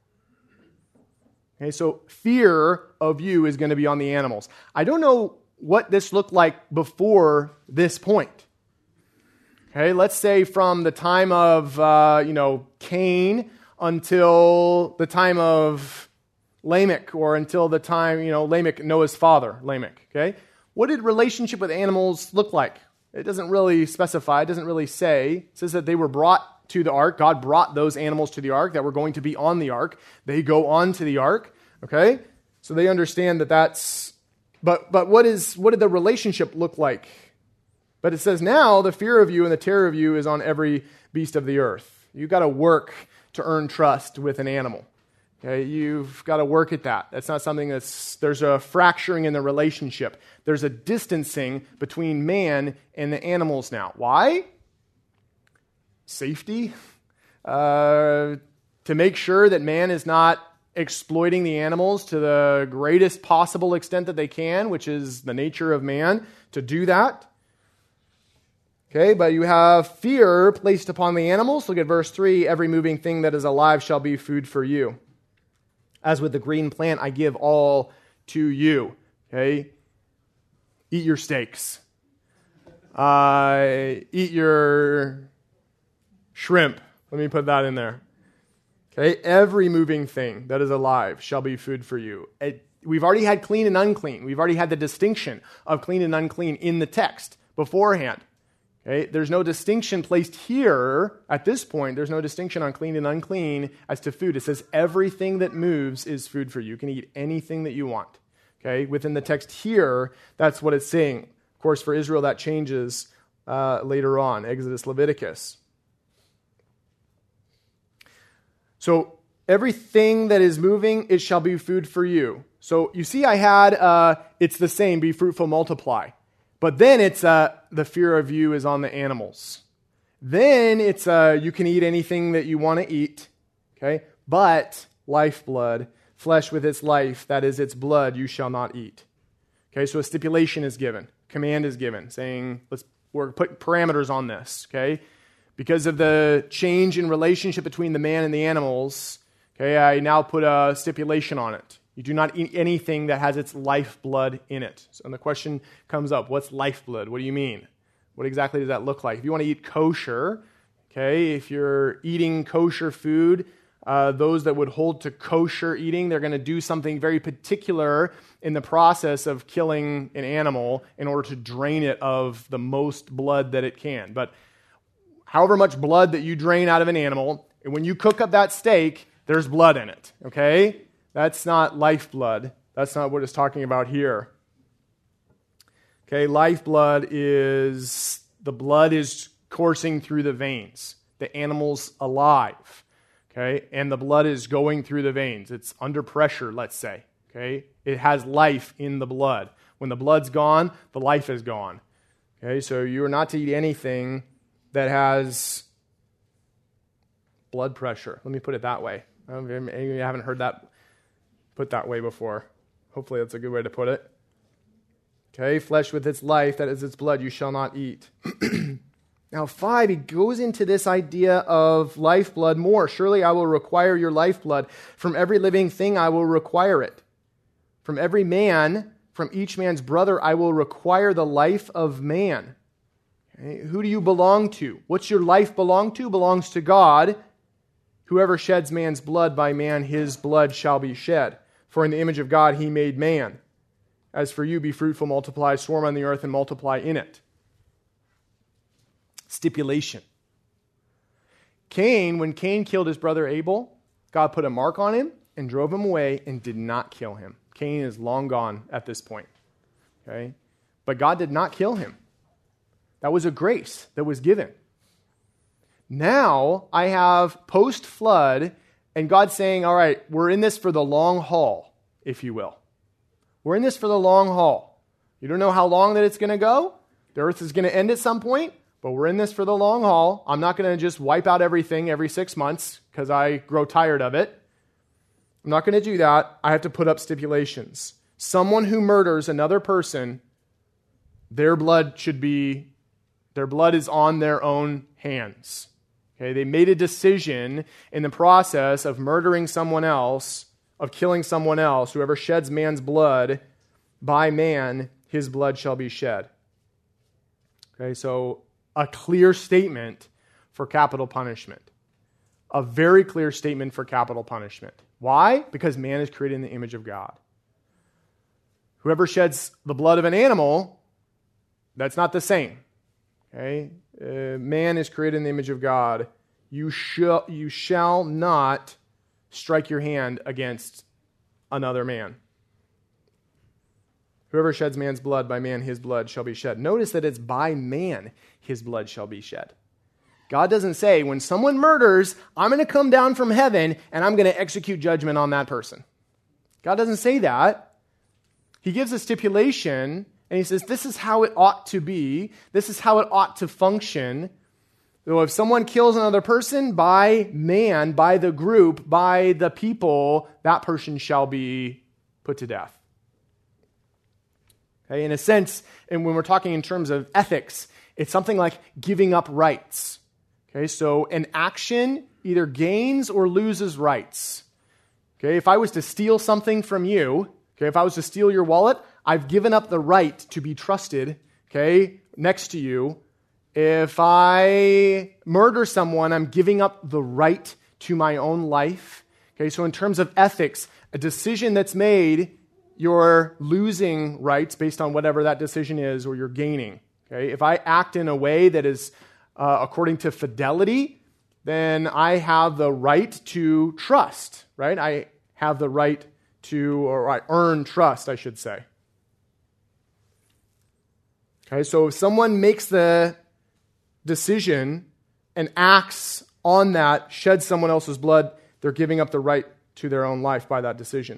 Okay, so fear of you is going to be on the animals. I don't know what this looked like before this point. Okay, let's say from the time of Cain until the time of Lamech, or until the time Lamech, Noah's father, Lamech. Okay, what did relationship with animals look like? It doesn't really specify. It doesn't really say. It says that they were brought to the ark. God brought those animals to the ark that were going to be on the ark. They go on to the ark. Okay? So they understand that that's... But what did the relationship look like? But it says now the fear of you and the terror of you is on every beast of the earth. You've got to work to earn trust with an animal. Okay? You've got to work at that. That's not something there's a fracturing in the relationship. There's a distancing between man and the animals now. Why? Safety. To make sure that man is not exploiting the animals to the greatest possible extent that they can, which is the nature of man, to do that. Okay, but you have fear placed upon the animals. Look at verse 3. Every moving thing that is alive shall be food for you. As with the green plant, I give all to you. Okay? eat your steaks. Eat your shrimp. Let me put that in there. Okay, every moving thing that is alive shall be food for you. We've already had clean and unclean. We've already had the distinction of clean and unclean in the text beforehand. Okay, there's no distinction placed here at this point. There's no distinction on clean and unclean as to food. It says everything that moves is food for you. You can eat anything that you want. Okay, within the text here, that's what it's saying. Of course, for Israel, that changes later on, Exodus, Leviticus. So everything that is moving, it shall be food for you. So you see I had, it's the same, be fruitful, multiply. But then it's the fear of you is on the animals. Then it's you can eat anything that you want to eat. Okay, but lifeblood, flesh with its life, that is its blood, you shall not eat. Okay, so a stipulation is given, command is given, saying we're putting parameters on this. Okay, because of the change in relationship between the man and the animals. Okay, I now put a stipulation on it. You do not eat anything that has its lifeblood in it. So, and the question comes up, what's lifeblood? What do you mean? What exactly does that look like? If you want to eat kosher, okay, if you're eating kosher food, those that would hold to kosher eating, they're going to do something very particular in the process of killing an animal in order to drain it of the most blood that it can. But however much blood that you drain out of an animal, and when you cook up that steak, there's blood in it, okay? That's not lifeblood. That's not what it's talking about here. Okay, lifeblood is, the blood is coursing through the veins. The animal's alive, okay? And the blood is going through the veins. It's under pressure, let's say, okay? It has life in the blood. When the blood's gone, the life is gone. Okay, so you are not to eat anything that has blood pressure. Let me put it that way. I haven't heard that put that way before. Hopefully that's a good way to put it. Okay, flesh with its life, that is its blood, you shall not eat. Now 5, he goes into this idea of lifeblood more. Surely I will require your lifeblood. From every living thing I will require it. From every man, from each man's brother, I will require the life of man. Okay, who do you belong to? What's your life belong to? Belongs to God. Whoever sheds man's blood, by man his blood shall be shed. For in the image of God he made man. As for you, be fruitful, multiply, swarm on the earth, and multiply in it. Stipulation. Cain, when Cain killed his brother Abel, God put a mark on him and drove him away and did not kill him. Cain is long gone at this point. Okay? But God did not kill him. That was a grace that was given. Now I have post-flood, and God saying, all right, we're in this for the long haul, if you will. We're in this for the long haul. You don't know how long that it's going to go. The earth is going to end at some point, but we're in this for the long haul. I'm not going to just wipe out everything every 6 months because I grow tired of it. I'm not going to do that. I have to put up stipulations. Someone who murders another person, their blood is on their own hands. Okay, they made a decision in the process of murdering someone else, of killing someone else. Whoever sheds man's blood, by man, his blood shall be shed. Okay, so a clear statement for capital punishment. A very clear statement for capital punishment. Why? Because man is created in the image of God. Whoever sheds the blood of an animal, that's not the same. Okay, man is created in the image of God. You shall not strike your hand against another man. Whoever sheds man's blood, by man his blood shall be shed. Notice that it's by man his blood shall be shed. God doesn't say, when someone murders, I'm going to come down from heaven and I'm going to execute judgment on that person. God doesn't say that. He gives a stipulation, and he says, this is how it ought to be. This is how it ought to function. So if someone kills another person, by man, by the group, by the people, that person shall be put to death. Okay, in a sense, and when we're talking in terms of ethics, it's something like giving up rights. Okay, so an action either gains or loses rights. Okay, if I was to steal something from you, okay, if I was to steal your wallet, I've given up the right to be trusted, okay, next to you. If I murder someone, I'm giving up the right to my own life. Okay, so in terms of ethics, a decision that's made, you're losing rights based on whatever that decision is, or you're gaining. Okay, if I act in a way that is according to fidelity, then I have the right to trust, right? I have the right to, or I earn trust, I should say. Okay, so if someone makes the decision and acts on that, sheds someone else's blood, they're giving up the right to their own life by that decision.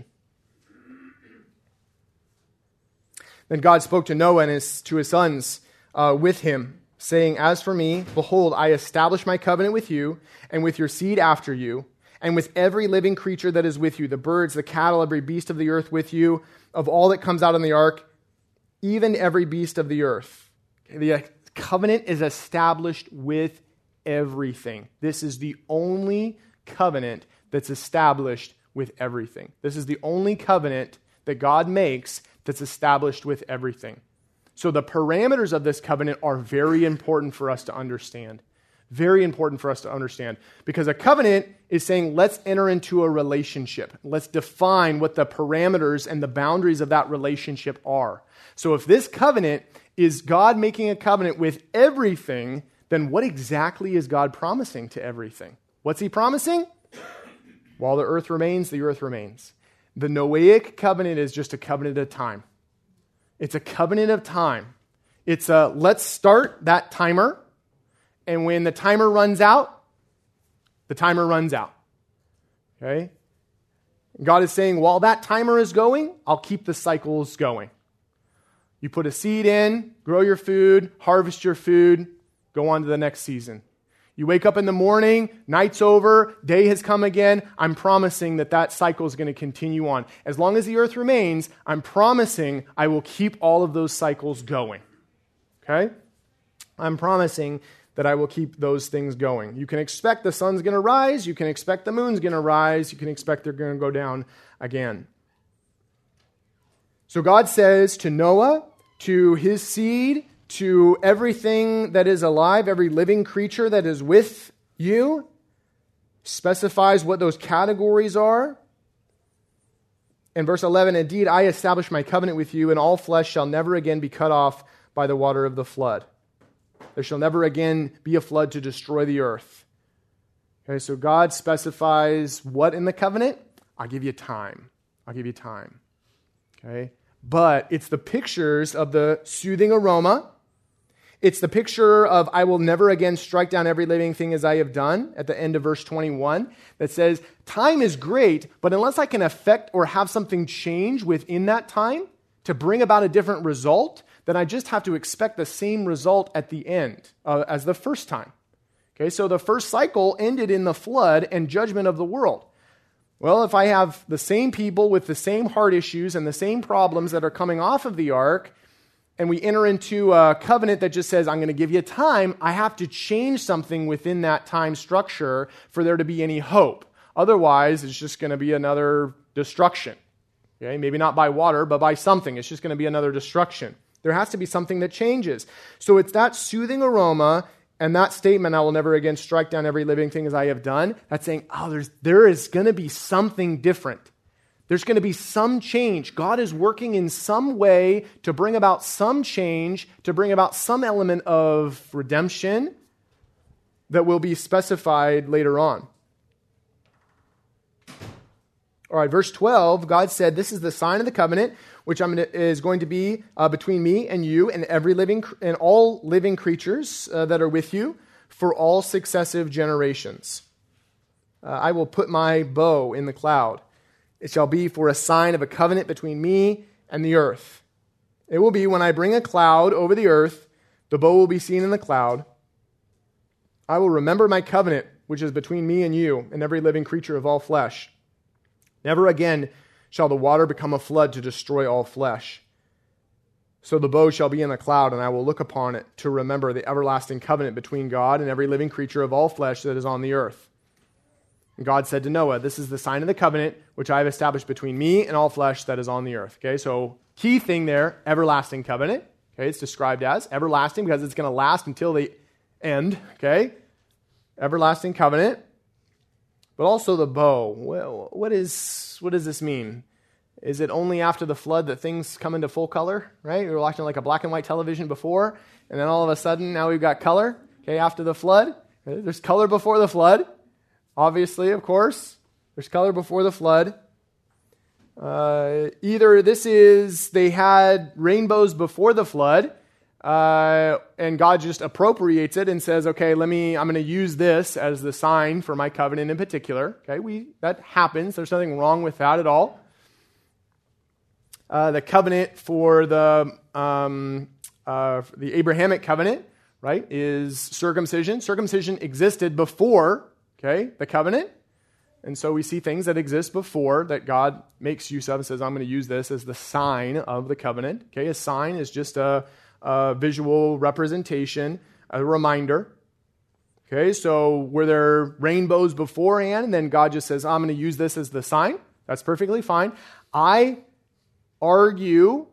Then God spoke to Noah and to his sons with him, saying, "As for me, behold, I establish my covenant with you and with your seed after you, and with every living creature that is with you, the birds, the cattle, every beast of the earth with you, of all that comes out on the ark, even every beast of the earth." The covenant is established with everything. This is the only covenant that's established with everything. This is the only covenant that God makes that's established with everything. So the parameters of this covenant are very important for us to understand. Very important for us to understand. Because a covenant is saying, let's enter into a relationship. Let's define what the parameters and the boundaries of that relationship are. So if this covenant is God making a covenant with everything, then what exactly is God promising to everything? What's he promising? While the earth remains, the earth remains. The Noahic covenant is just a covenant of time. It's a covenant of time. It's a, let's start that timer, and when the timer runs out, the timer runs out. Okay? God is saying, while that timer is going, I'll keep the cycles going. You put a seed in, grow your food, harvest your food, go on to the next season. You wake up in the morning, night's over, day has come again. I'm promising that cycle is going to continue on. As long as the earth remains, I'm promising I will keep all of those cycles going. Okay? I'm promising that I will keep those things going. You can expect the sun's going to rise. You can expect the moon's going to rise. You can expect they're going to go down again. So God says to Noah, to his seed, to everything that is alive, every living creature that is with you, specifies what those categories are. In verse 11, "Indeed, I establish my covenant with you, and all flesh shall never again be cut off by the water of the flood." There shall never again be a flood to destroy the earth. Okay, so God specifies what in the covenant? I'll give you time. I'll give you time. Okay? But it's the pictures of the soothing aroma. It's the picture of I will never again strike down every living thing as I have done at the end of verse 21 that says time is great, but unless I can affect or have something change within that time to bring about a different result, then I just have to expect the same result at the end as the first time. Okay, so the first cycle ended in the flood and judgment of the world. Well, if I have the same people with the same heart issues and the same problems that are coming off of the ark, and we enter into a covenant that just says, I'm going to give you time, I have to change something within that time structure for there to be any hope. Otherwise, it's just going to be another destruction. Okay, maybe not by water, but by something. It's just going to be another destruction. There has to be something that changes. So it's that soothing aroma and that statement, I will never again strike down every living thing as I have done, that's saying, there is going to be something different. There's going to be some change. God is working in some way to bring about some change, to bring about some element of redemption that will be specified later on. All right, verse 12, God said, "This is the sign of the covenant, which is going to be between me and you and all living creatures that are with you for all successive generations. I will put my bow in the cloud. It shall be for a sign of a covenant between me and the earth. It will be when I bring a cloud over the earth, the bow will be seen in the cloud. I will remember my covenant, which is between me and you and every living creature of all flesh. Never again shall the water become a flood to destroy all flesh. So the bow shall be in the cloud, and I will look upon it to remember the everlasting covenant between God and every living creature of all flesh that is on the earth." And God said to Noah, this is the sign of the covenant which I have established between me and all flesh that is on the earth. Okay, so key thing there, everlasting covenant. Okay, it's described as everlasting because it's going to last until the end. Okay, everlasting covenant. But also the bow. Well, what does this mean? Is it only after the flood that things come into full color? Right? We were watching like a black and white television before, and then all of a sudden now we've got color. Okay, after the flood, there's color before the flood. Obviously, of course, there's color before the flood. Either this is they had rainbows before the flood, and God just appropriates it and says, okay, I'm going to use this as the sign for my covenant in particular. Okay, that happens. There's nothing wrong with that at all. The covenant for the Abrahamic covenant, right, is circumcision. Circumcision existed before, okay, the covenant. And so we see things that exist before that God makes use of and says, I'm going to use this as the sign of the covenant. Okay, a sign is just a visual representation, a reminder. Okay, so were there rainbows beforehand, and then God just says, I'm going to use this as the sign? That's perfectly fine. I argue,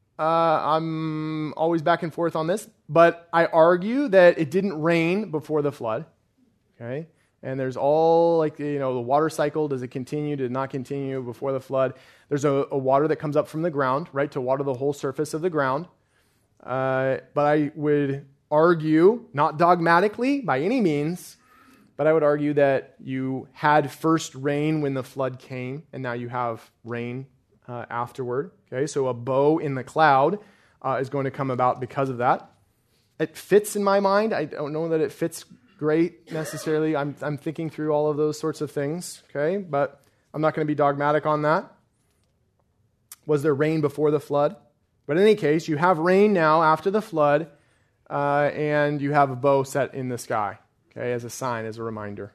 I'm always back and forth on this, but I argue that it didn't rain before the flood. Okay, and there's all the water cycle. Does it continue? Did it not continue before the flood? There's a water that comes up from the ground, right, to water the whole surface of the ground. But I would argue, not dogmatically by any means, but I would argue that you had first rain when the flood came, and now you have rain afterward. Okay, so a bow in the cloud is going to come about because of that. It fits in my mind. I don't know that it fits great necessarily. I'm thinking through all of those sorts of things. Okay, but I'm not going to be dogmatic on that. Was there rain before the flood? But in any case, you have rain now after the flood, and you have a bow set in the sky, okay, as a sign, as a reminder.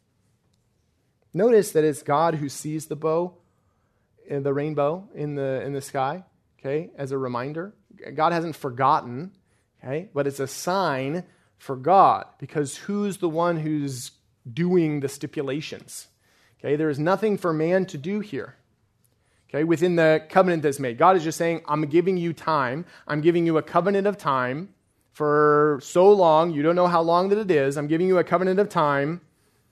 Notice that it's God who sees the bow, the rainbow in the sky, okay, as a reminder. God hasn't forgotten, okay, but it's a sign for God, because who's the one who's doing the stipulations? Okay, there is nothing for man to do here. Okay, within the covenant that's made. God is just saying, I'm giving you time. I'm giving you a covenant of time for so long. You don't know how long that it is. I'm giving you a covenant of time.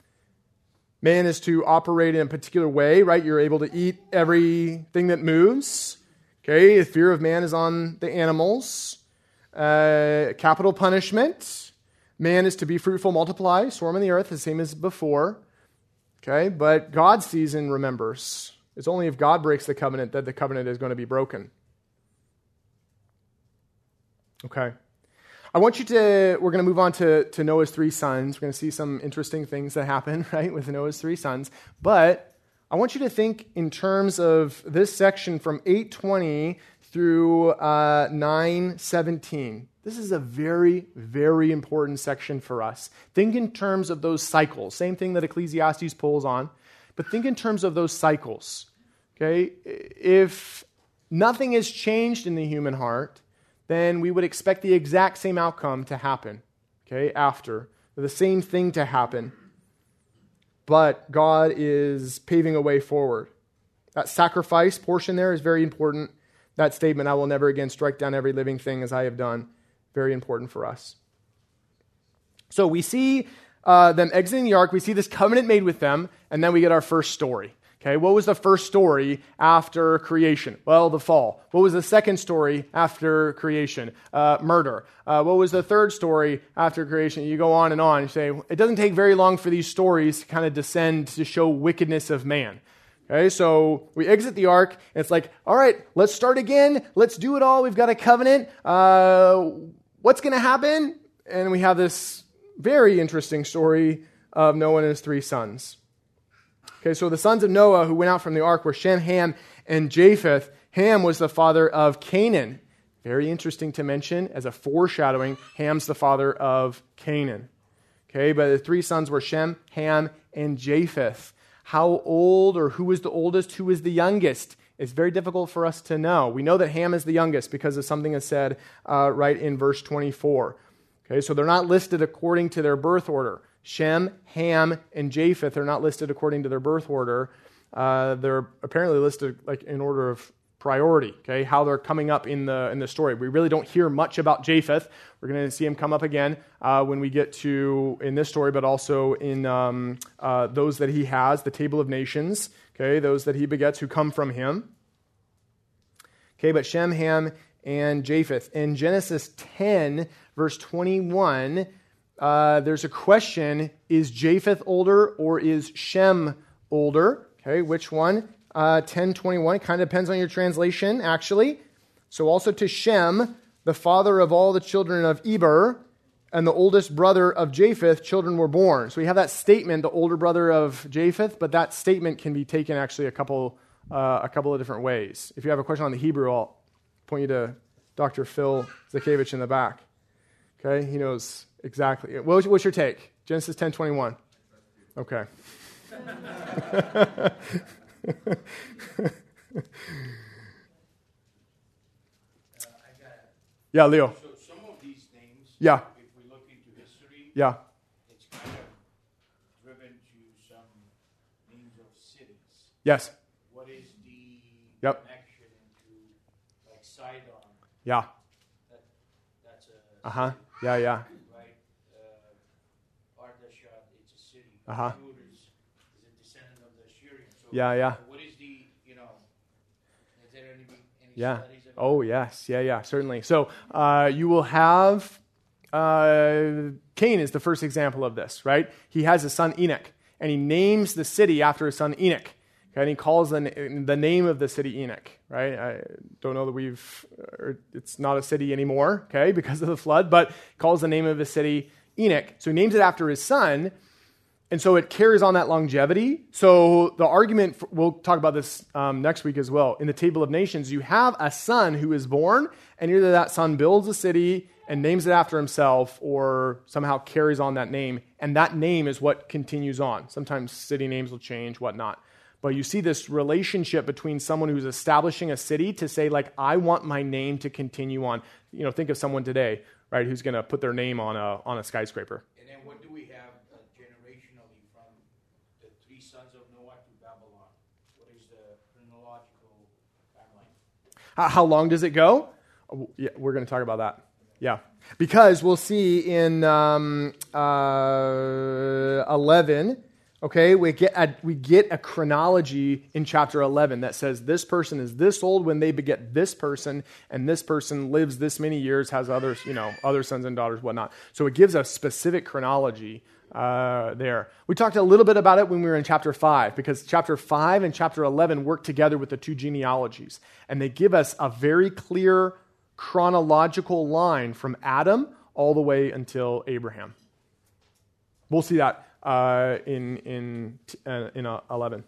Man is to operate in a particular way, right? You're able to eat everything that moves. Okay, the fear of man is on the animals. Capital punishment. Man is to be fruitful, multiply, swarm in the earth, the same as before. Okay, but God sees and remembers. It's only if God breaks the covenant that the covenant is going to be broken. Okay. We're going to move on to Noah's 3 sons. We're going to see some interesting things that happen, right, with Noah's 3 sons. But I want you to think in terms of this section from 8:20 through 9:17. This is a very, very important section for us. Think in terms of those cycles. Same thing that Ecclesiastes pulls on. But think in terms of those cycles, okay? If nothing has changed in the human heart, then we would expect the exact same outcome to happen, okay, after. The same thing to happen. But God is paving a way forward. That sacrifice portion there is very important. That statement, I will never again strike down every living thing as I have done, very important for us. So we see them exiting the ark, we see this covenant made with them, and then we get our first story. Okay, what was the first story after creation? Well, the fall. What was the second story after creation? Murder. What was the third story after creation? You go on and on. You say, it doesn't take very long for these stories to kind of descend to show wickedness of man. Okay, so we exit the ark, and it's like, all right, let's start again. Let's do it all. We've got a covenant. What's going to happen? And we have this very interesting story of Noah and his 3 sons. Okay, so the sons of Noah who went out from the ark were Shem, Ham, and Japheth. Ham was the father of Canaan. Very interesting to mention as a foreshadowing, Ham's the father of Canaan. Okay, but the 3 sons were Shem, Ham, and Japheth. How old, or who was the oldest, who was the youngest? It's very difficult for us to know. We know that Ham is the youngest because of something that's said right in verse 24. Okay, so they're not listed according to their birth order. Shem, Ham, and Japheth are not listed according to their birth order. They're apparently listed like in order of priority, okay, how they're coming up in the story. We really don't hear much about Japheth. We're going to see him come up again when we get to, in this story, but also in those that he has, the table of nations, okay, those that he begets who come from him. Okay, but Shem, Ham, and Japheth. In Genesis 10, verse 21, there's a question, is Japheth older or is Shem older? Okay, which one? 10:21, kind of depends on your translation, actually. So also to Shem, the father of all the children of Eber, and the oldest brother of Japheth, children were born. So we have that statement, the older brother of Japheth, but that statement can be taken actually a couple of different ways. If you have a question on the Hebrew, I'll point you to Dr. Phil Zakevich in the back. Okay, he knows exactly. What's your take? Genesis 10:21. Okay. Yeah, Leo. So some of these names, yeah, if we look into history, yeah, it's kind of driven to some names of cities. Yes. What is the Yep. connection into like Sidon? Yeah. That's a city, Yeah. right? Ardashir, it's a city. Shur is a descendant of the Assyrians. So Yeah. what is the, is there any Yeah. studies about Oh, yes. Yeah, certainly. So you will have Cain is the first example of this, right? He has a son Enoch, and he names the city after his son Enoch. Okay, and he calls the name of the city Enoch, right? I don't know that it's not a city anymore, okay, because of the flood, but calls the name of the city Enoch. So he names it after his son, and so it carries on that longevity. So the argument, we'll talk about this next week as well. In the Table of Nations, you have a son who is born, and either that son builds a city and names it after himself or somehow carries on that name, and that name is what continues on. Sometimes city names will change, whatnot. But you see this relationship between someone who's establishing a city to say, like, I want my name to continue on. Think of someone today, right, who's going to put their name on a skyscraper. And then what do we have generationally from the three sons of Noah to Babylon? What is the chronological timeline? How long does it go? Yeah, we're going to talk about that. Yeah. Because we'll see in 11... Okay, we get a chronology in chapter 11 that says this person is this old when they beget this person, and this person lives this many years, has others, other sons and daughters, whatnot. So it gives a specific chronology there. We talked a little bit about it when we were in chapter 5, because chapter 5 and chapter 11 work together with the two genealogies, and they give us a very clear chronological line from Adam all the way until Abraham. We'll see that in 11.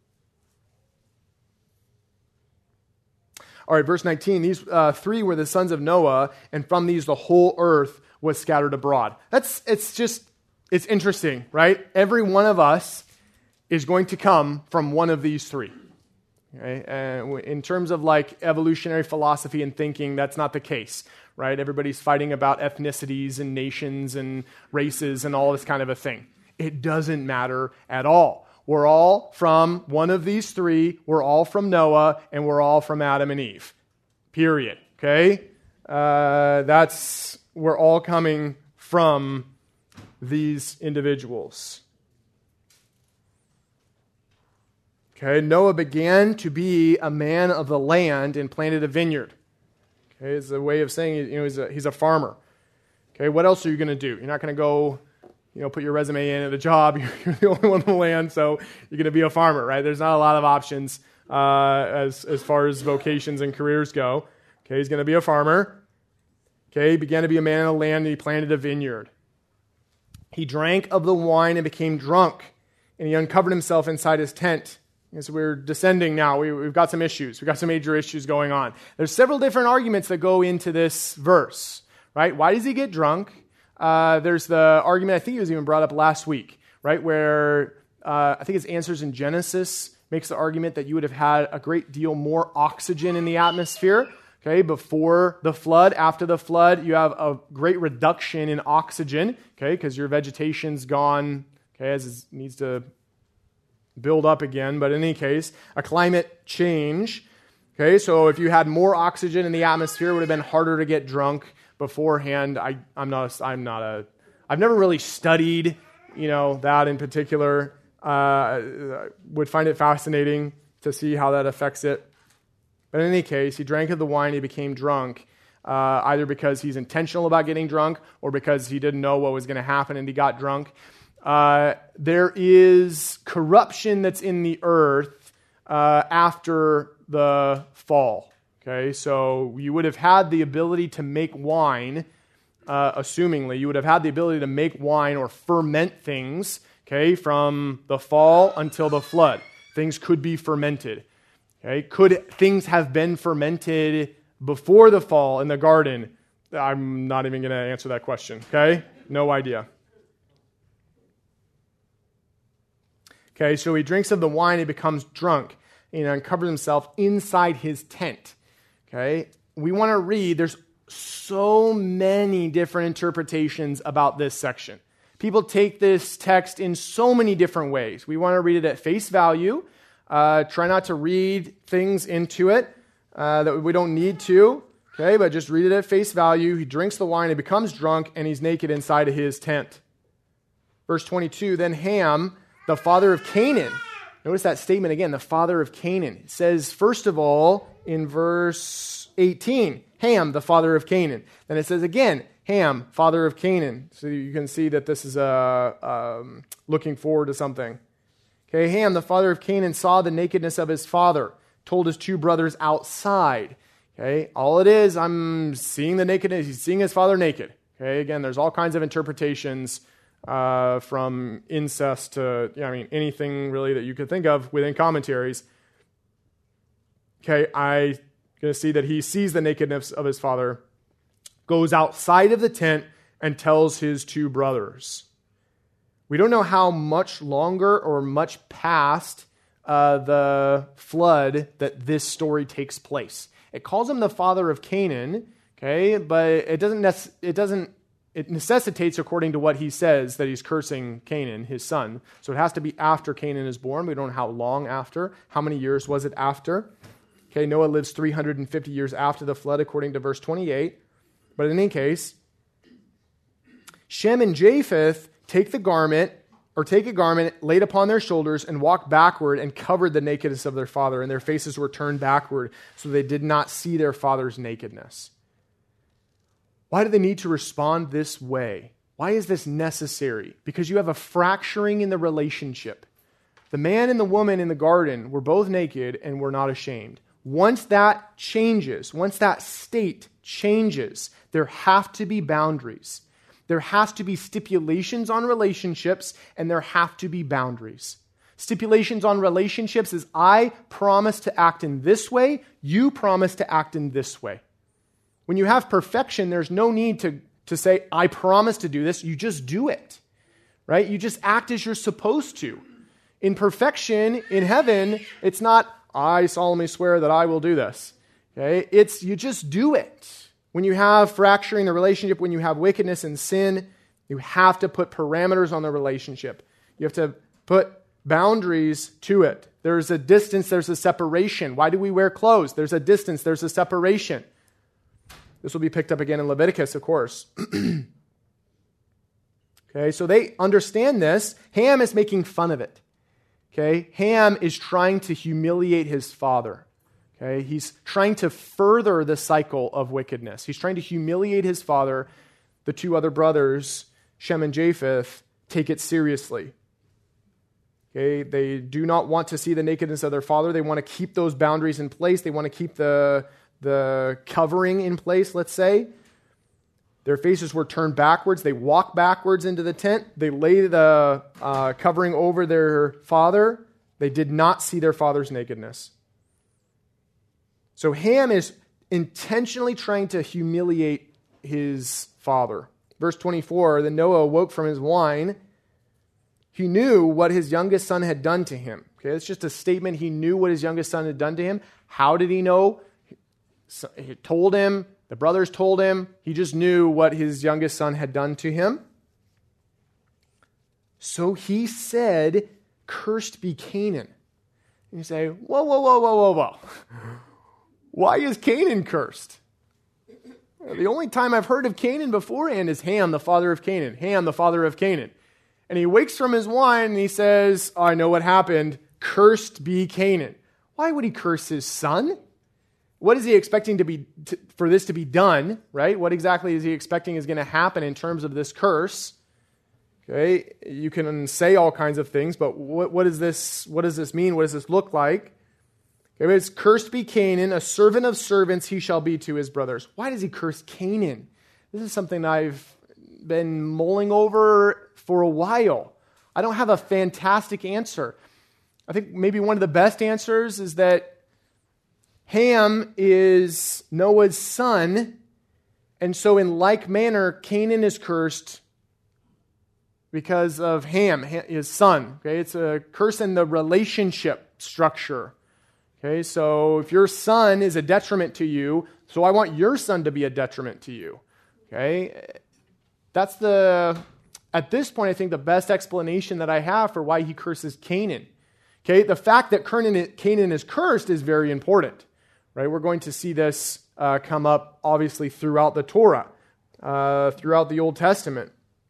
All right, verse 19. These three were the sons of Noah, and from these the whole earth was scattered abroad. It's interesting, right? Every one of us is going to come from one of these three. Okay? And in terms of like evolutionary philosophy and thinking, that's not the case, right? Everybody's fighting about ethnicities and nations and races and all this kind of a thing. It doesn't matter at all. We're all from one of these three. We're all from Noah, and we're all from Adam and Eve. Period. Okay? We're all coming from these individuals. Okay? Noah began to be a man of the land and planted a vineyard. Okay? It's a way of saying he's a farmer. Okay? What else are you going to do? You're not going to go put your resume in at a job. You're the only one on the land, so you're going to be a farmer, right? There's not a lot of options as far as vocations and careers go. Okay, he's going to be a farmer. Okay, he began to be a man of the land, and he planted a vineyard. He drank of the wine and became drunk, and he uncovered himself inside his tent. As we're descending now, we've got some issues. We've got some major issues going on. There's several different arguments that go into this verse, right? Why does he get drunk? There's the argument, I think it was even brought up last week, right, where I think it's Answers in Genesis makes the argument that you would have had a great deal more oxygen in the atmosphere, Okay, before the flood, after the flood, you have a great reduction in oxygen, okay, because your vegetation's gone, okay, as it needs to build up again. But in any case, a climate change, okay, so if you had more oxygen in the atmosphere, it would have been harder to get drunk beforehand. I've never really studied, that in particular. Would find it fascinating to see how that affects it. But in any case, he drank of the wine, he became drunk, either because he's intentional about getting drunk or because he didn't know what was going to happen and he got drunk. There is corruption that's in the earth after the fall. Okay, so you would have had the ability to make wine, assumingly, you would have had the ability to make wine or ferment things, okay, from the fall until the flood. Things could be fermented. Okay, could things have been fermented before the fall in the garden? I'm not even going to answer that question. Okay, no idea. Okay, so he drinks of the wine, he becomes drunk, and uncovers himself inside his tent. Okay, we want to read, there's so many different interpretations about this section. People take this text in so many different ways. We want to read it at face value. Try not to read things into it that we don't need to. Okay, but just read it at face value. He drinks the wine, he becomes drunk, and he's naked inside of his tent. Verse 22, then Ham, the father of Canaan. Notice that statement again, the father of Canaan. It says, first of all, in verse 18, Ham, the father of Canaan. Then it says again, Ham, father of Canaan. So you can see that this is looking forward to something. Okay, Ham, the father of Canaan, saw the nakedness of his father, told his two brothers outside. Okay, all it is, I'm seeing the nakedness. He's seeing his father naked. Okay, again, there's all kinds of interpretations from incest to, anything really that you could think of within commentaries. Okay, I'm going to see that he sees the nakedness of his father, goes outside of the tent, and tells his two brothers. We don't know how much longer or much past the flood that this story takes place. It calls him the father of Canaan, okay, but it necessitates, according to what he says, that he's cursing Canaan, his son. So it has to be after Canaan is born. We don't know how long after. How many years was it after? Okay, Noah lives 350 years after the flood, according to verse 28. But in any case, Shem and Japheth take a garment laid upon their shoulders and walked backward and covered the nakedness of their father, and their faces were turned backward, so they did not see their father's nakedness. Why do they need to respond this way? Why is this necessary? Because you have a fracturing in the relationship. The man and the woman in the garden were both naked and were not ashamed. Once that changes, once that state changes, there have to be boundaries. There has to be stipulations on relationships, and there have to be boundaries. Stipulations on relationships is I promise to act in this way, you promise to act in this way. When you have perfection, there's no need to say, I promise to do this. You just do it, right? You just act as you're supposed to. In perfection, in heaven, it's not, I solemnly swear that I will do this. Okay? It's, you just do it. When you have fracturing the relationship, when you have wickedness and sin, you have to put parameters on the relationship. You have to put boundaries to it. There's a distance, there's a separation. Why do we wear clothes? There's a distance, there's a separation. This will be picked up again in Leviticus, of course. Okay, so they understand this. Ham is making fun of it. Okay, Ham is trying to humiliate his father. Okay, he's trying to further the cycle of wickedness. He's trying to humiliate his father. The two other brothers, Shem and Japheth, take it seriously. Okay, they do not want to see the nakedness of their father. They want to keep those boundaries in place. They want to keep the covering in place, let's say. Their faces were turned backwards. They walk backwards into the tent. They lay the covering over their father. They did not see their father's nakedness. So Ham is intentionally trying to humiliate his father. Verse 24, then Noah awoke from his wine. He knew what his youngest son had done to him. Okay, it's just a statement. He knew what his youngest son had done to him. How did he know? he told him, the brothers told him, he just knew what his youngest son had done to him. So he said, cursed be Canaan. And you say, whoa. Why is Canaan cursed? The only time I've heard of Canaan beforehand is Ham, the father of Canaan. Ham, the father of Canaan. And he wakes from his wine and he says, I know what happened. Cursed be Canaan. Why would he curse his son? What is he expecting for this to be done, right? What exactly is he expecting is going to happen in terms of this curse? Okay, you can say all kinds of things, but what does this mean? What does this look like? Okay, it's cursed be Canaan, a servant of servants he shall be to his brothers. Why does he curse Canaan? This is something I've been mulling over for a while. I don't have a fantastic answer. I think maybe one of the best answers is that Ham is Noah's son, and so in like manner, Canaan is cursed because of Ham, his son. Okay, it's a curse in the relationship structure. Okay, so if your son is a detriment to you, so I want your son to be a detriment to you. Okay, that's at this point, I think the best explanation that I have for why he curses Canaan. Okay, the fact that Canaan is cursed is very important. Right, we're going to see this come up, obviously, throughout the Torah, throughout the Old Testament.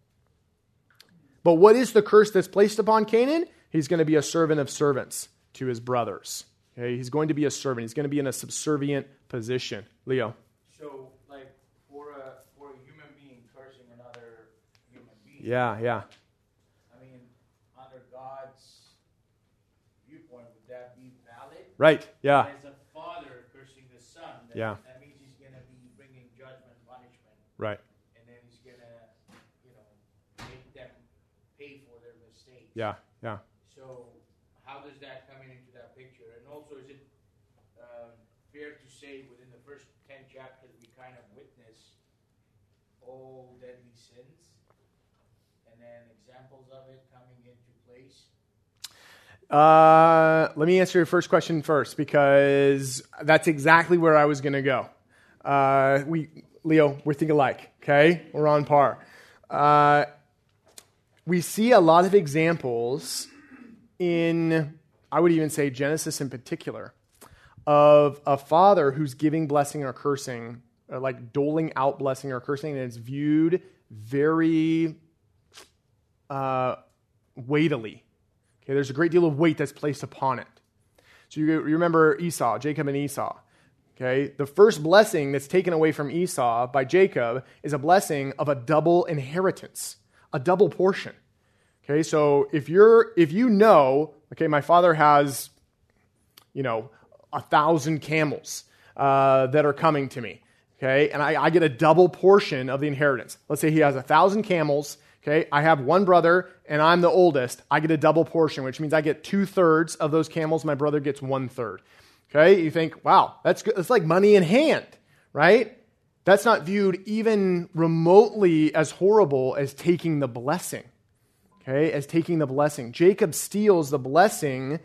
But what is the curse that's placed upon Canaan? He's going to be a servant of servants to his brothers. Okay, he's going to be a servant. He's going to be in a subservient position. Leo. So, like, for a human being cursing another human being. Yeah. I mean, under God's viewpoint, would that be valid? Right. Yeah. As a father cursing the son, that means he's going to be bringing judgment, punishment. Right. And then he's going to, make them pay for their mistakes. Yeah. So how does that come into that picture? And also, is it fair to say within the first 10 chapters we kind of witness all deadly sins and then examples of it coming into place? Let me answer your first question first, because that's exactly where I was going to go. Leo, we're thinking alike, okay? We're on par. We see a lot of examples in, I would even say Genesis in particular, of a father who's giving blessing or cursing, or like doling out blessing or cursing, and it's viewed very weightily. Okay, there's a great deal of weight that's placed upon it. So you remember Esau, Jacob and Esau. Okay, the first blessing that's taken away from Esau by Jacob is a blessing of a double inheritance, a double portion. Okay, so if you know, okay, my father has, 1,000 camels that are coming to me. Okay, and I get a double portion of the inheritance. Let's say he has 1,000 camels. Okay, I have one brother, and I'm the oldest. I get a double portion, which means I get 2/3 of those camels. My brother gets 1/3. Okay, you think, wow, that's good. It's like money in hand, right? That's not viewed even remotely as horrible as taking the blessing. Okay, as taking the blessing. Jacob steals the blessing,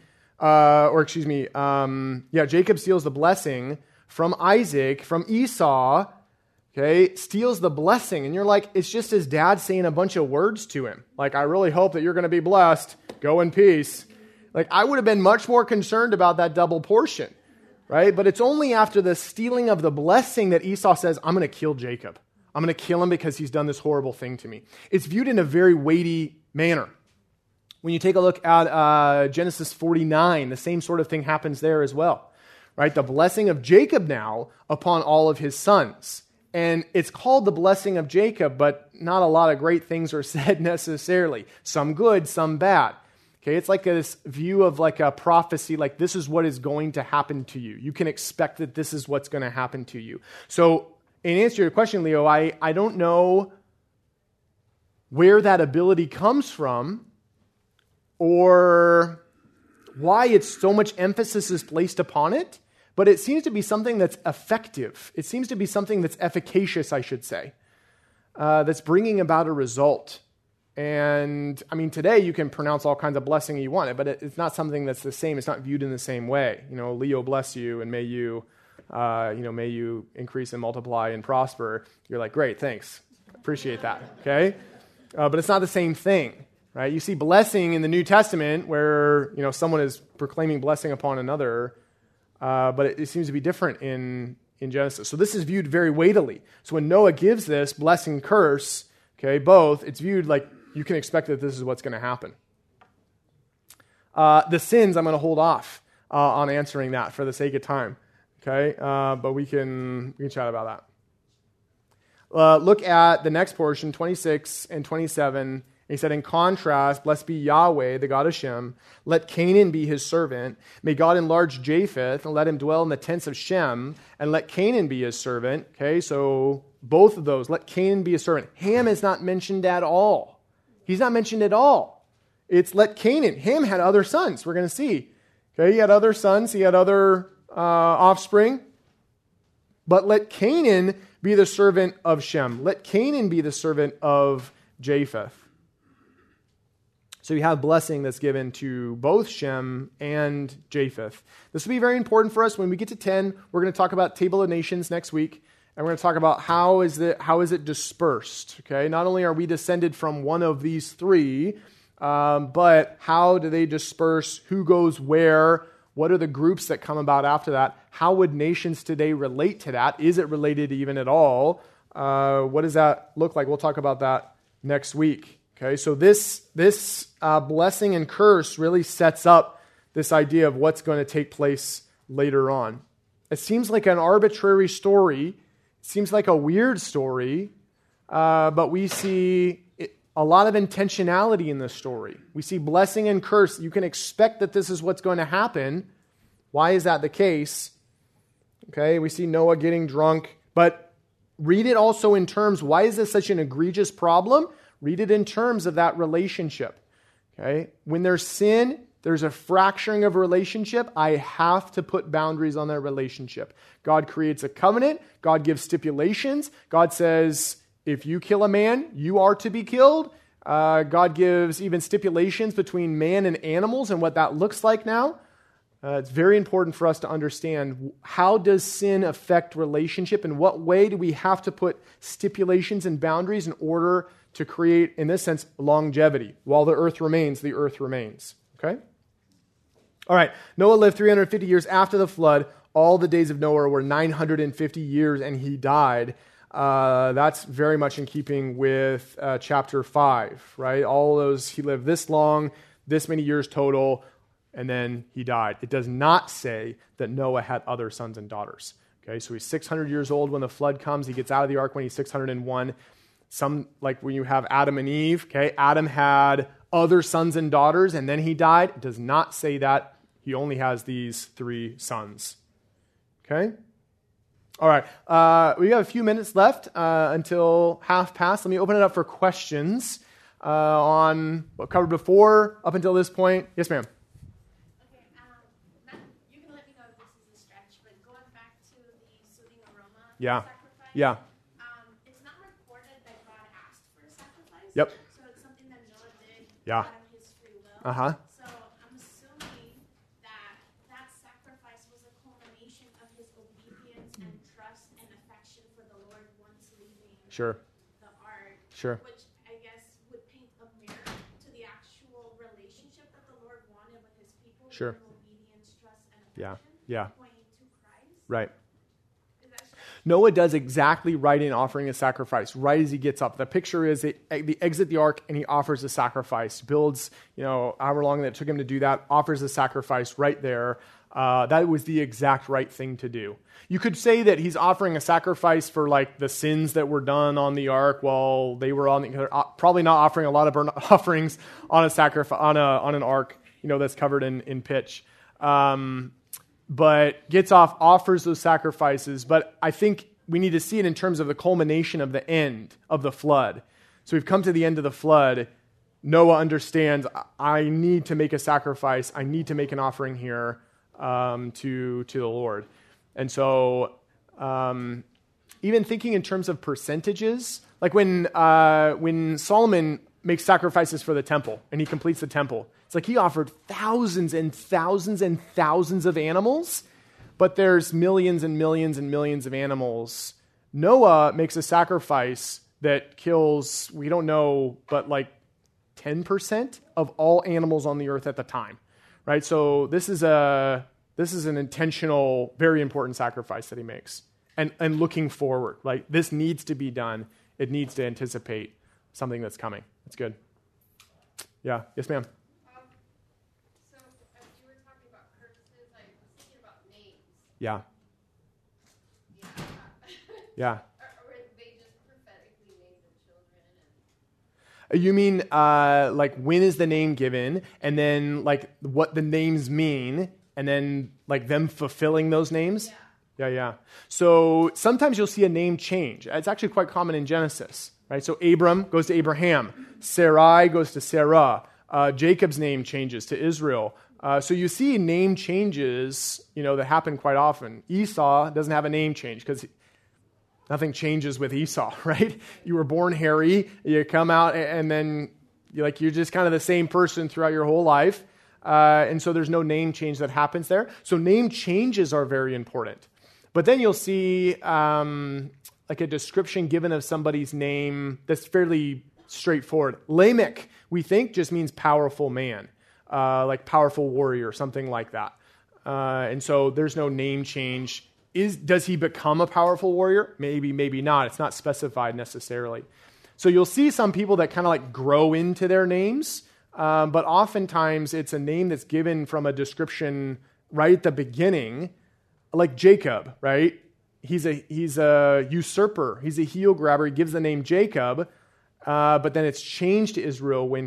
Jacob steals the blessing from Isaac, from Esau. Okay, steals the blessing. And you're like, it's just his dad saying a bunch of words to him. Like, I really hope that you're going to be blessed. Go in peace. Like, I would have been much more concerned about that double portion, right? But it's only after the stealing of the blessing that Esau says, I'm going to kill Jacob. I'm going to kill him because he's done this horrible thing to me. It's viewed in a very weighty manner. When you take a look at Genesis 49, the same sort of thing happens there as well, right? The blessing of Jacob now upon all of his sons. And it's called the blessing of Jacob, but not a lot of great things are said necessarily. Some good, some bad. Okay, it's like this view of like a prophecy, like this is what is going to happen to you. You can expect that this is what's going to happen to you. So in answer to your question, Leo, I don't know where that ability comes from or why it's so much emphasis is placed upon it. But it seems to be something that's effective. It seems to be something that's efficacious, I should say, that's bringing about a result. And, I mean, today you can pronounce all kinds of blessing you want, but it's not something that's the same. It's not viewed in the same way. Leo bless you, and may you may you increase and multiply and prosper. You're like, great, thanks. Appreciate that, okay? But it's not the same thing, right? You see blessing in the New Testament where, someone is proclaiming blessing upon another, but it seems to be different in Genesis. So this is viewed very weightily. So when Noah gives this blessing curse, okay, both, it's viewed like you can expect that this is what's going to happen. The sins, I'm going to hold off on answering that for the sake of time, okay? But we can chat about that. Look at the next portion, 26 and 27. He said, in contrast, blessed be Yahweh, the God of Shem. Let Canaan be his servant. May God enlarge Japheth, and let him dwell in the tents of Shem, and let Canaan be his servant. Okay, so both of those, let Canaan be his servant. Ham is not mentioned at all. He's not mentioned at all. It's let Canaan. Ham had other sons, we're going to see. Okay, he had other sons, he had other offspring. But let Canaan be the servant of Shem. Let Canaan be the servant of Japheth. So you have blessing that's given to both Shem and Japheth. This will be very important for us. When we get to 10, we're going to talk about Table of Nations next week, and we're going to talk about how is it dispersed. Okay, not only are we descended from one of these three, but how do they disperse? Who goes where? What are the groups that come about after that? How would nations today relate to that? Is it related even at all? What does that look like? We'll talk about that next week. Okay, so this blessing and curse really sets up this idea of what's going to take place later on. It seems like an arbitrary story. It seems like a weird story, but we see a lot of intentionality in this story. We see blessing and curse. You can expect that this is what's going to happen. Why is that the case? Okay, we see Noah getting drunk, but read it also in terms, why is this such an egregious problem? Read it in terms of that relationship. Okay? When there's sin, there's a fracturing of a relationship. I have to put boundaries on that relationship. God creates a covenant. God gives stipulations. God says, if you kill a man, you are to be killed. God gives even stipulations between man and animals and what that looks like now. It's very important for us to understand, how does sin affect relationship? In what way do we have to put stipulations and boundaries in order to create, in this sense, longevity? While the earth remains, the earth remains. Okay? All right. Noah lived 350 years after the flood. All the days of Noah were 950 years, and he died. That's very much in keeping with chapter 5, right? All those, he lived this long, this many years total, and then he died. It does not say that Noah had other sons and daughters. Okay, so he's 600 years old when the flood comes. He gets out of the ark when he's 601. Some, like when you have Adam and Eve, okay, Adam had other sons and daughters, and then he died. It does not say that. He only has these 3 sons. Okay? All right. We have a few minutes left until 1:30. Let me open it up for questions on what covered before, up until this point. Yes, ma'am. You can let me know if this is a stretch, but going back to the soothing aroma sacrifice. Yeah. It's not recorded that God asked for a sacrifice. Yep. So it's something that Noah did Yeah. out of his free will. Uh-huh. So I'm assuming that sacrifice was a culmination of his obedience and trust and affection for the Lord once leaving the ark. Sure. Which I guess would paint a mirror to the actual relationship that the Lord wanted with his people. Sure. Obedience, trust, and Yeah. affection. Yeah. Pointing to Christ. Right. Is that Noah does exactly right in offering a sacrifice, right as he gets up. The picture is they exit the ark and he offers a sacrifice, builds, however long that it took him to do that, offers a sacrifice right there. That was the exact right thing to do. You could say that he's offering a sacrifice for like the sins that were done on the ark while they were on probably not offering a lot of burnt offerings on a sacrifice on an ark, that's covered in pitch. But gets off, offers those sacrifices. But I think we need to see it in terms of the culmination of the end of the flood. So we've come to the end of the flood. Noah understands, I need to make a sacrifice. I need to make an offering here to the Lord. And so even thinking in terms of percentages, like when Solomon makes sacrifices for the temple and he completes the temple, it's like he offered thousands and thousands and thousands of animals, but there's millions and millions and millions of animals. Noah makes a sacrifice that kills, we don't know, but like 10% of all animals on the earth at the time, right? So this is an intentional, very important sacrifice that he makes. And looking forward, like this needs to be done. It needs to anticipate something that's coming. That's good. Yeah. Yes, ma'am. So as you were talking about purposes, I was thinking about names. Yeah. Yeah. Yeah. Or they just prophetically named the children? You mean like when is the name given, and then like what the names mean, and then like them fulfilling those names? Yeah. So sometimes you'll see a name change. It's actually quite common in Genesis, right? So Abram goes to Abraham. Sarai goes to Sarah. Jacob's name changes to Israel. So you see name changes, that happen quite often. Esau doesn't have a name change because nothing changes with Esau, right? You were born hairy, you come out, and then you're just kind of the same person throughout your whole life. And so there's no name change that happens there. So name changes are very important. But then you'll see like a description given of somebody's name that's fairly straightforward. Lamech, we think, just means powerful man, like powerful warrior, something like that. And so there's no name change. Does he become a powerful warrior? Maybe, maybe not. It's not specified necessarily. So you'll see some people that kind of like grow into their names, but oftentimes it's a name that's given from a description right at the beginning, like Jacob, right? He's a usurper. He's a heel grabber. He gives the name Jacob, but then it's changed to Israel when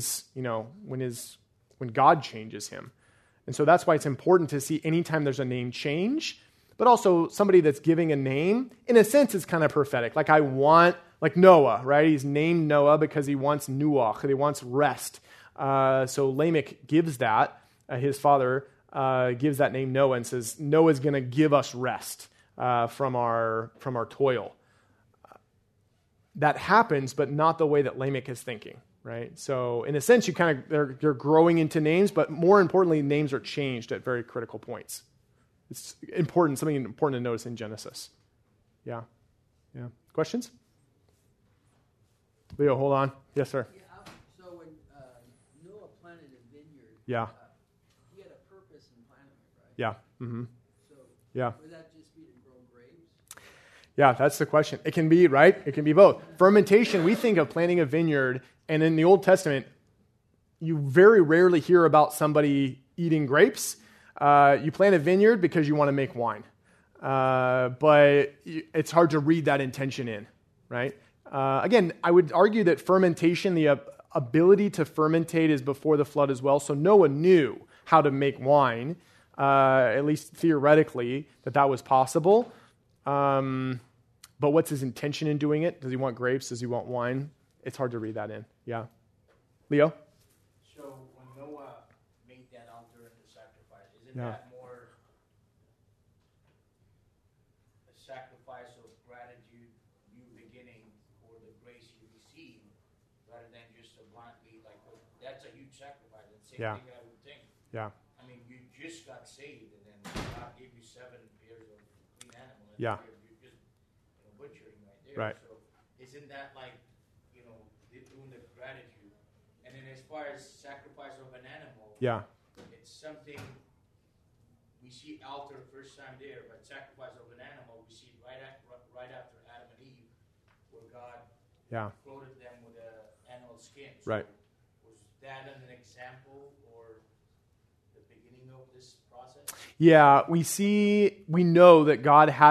God changes him. And so that's why it's important to see anytime there's a name change, but also somebody that's giving a name, in a sense, it's kind of prophetic. Like Noah, right? He's named Noah because he wants nuach, he wants rest. So Lamech gives that, his father gives that name Noah and says, Noah's going to give us rest from our toil. That happens, but not the way that Lamech is thinking, right? So in a sense, you're growing into names, but more importantly, names are changed at very critical points. It's important, something important to notice in Genesis. Yeah. Questions? Leo, hold on. Yes, sir. Yeah, so when Noah planted a vineyard, he had a purpose in planting it, right? Yeah. Mm-hmm. So would that just be to grow grapes? Yeah, that's the question. It can be, right? It can be both. Fermentation, we think of planting a vineyard, and in the Old Testament, you very rarely hear about somebody eating grapes. You plant a vineyard because you want to make wine. But it's hard to read that intention in, right? Again, I would argue that fermentation, the ability to fermentate is before the flood as well. So Noah knew how to make wine, at least theoretically, that was possible. But what's his intention in doing it? Does he want grapes? Does he want wine? It's hard to read that in. Yeah. Leo? So when Noah made that altar and the sacrifice, isn't that more a sacrifice of gratitude, you beginning for the grace you received, rather than just a blindly, that's a huge sacrifice. That's the same thing I would think. Yeah. I mean, you just got saved, and then God gave you 7 pairs of clean animals. Yeah. You're just butchering right there. Right. So isn't that doing the gratitude? And then as far as sacrifice of an animal, it's something we see altar first time there, but sacrifice of an animal we see right after Adam and Eve, where God clothed them with animal skin. So right. Was that an example or the beginning of this process? Yeah, we know that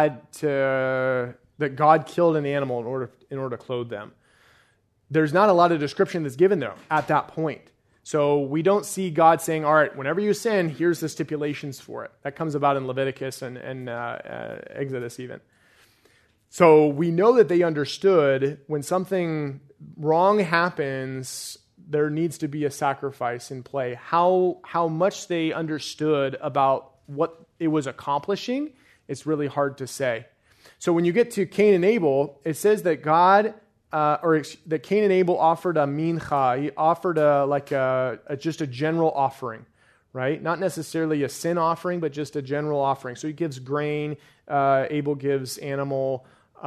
God killed an animal in order to clothe them. There's not a lot of description that's given there at that point. So we don't see God saying, all right, whenever you sin, here's the stipulations for it. That comes about in Leviticus and Exodus even. So we know that they understood when something wrong happens, there needs to be a sacrifice in play. How much they understood about what it was accomplishing, it's really hard to say. So when you get to Cain and Abel, it says that that Cain and Abel offered a mincha. He offered just a general offering, right? Not necessarily a sin offering, but just a general offering. So he gives grain, Abel gives animal.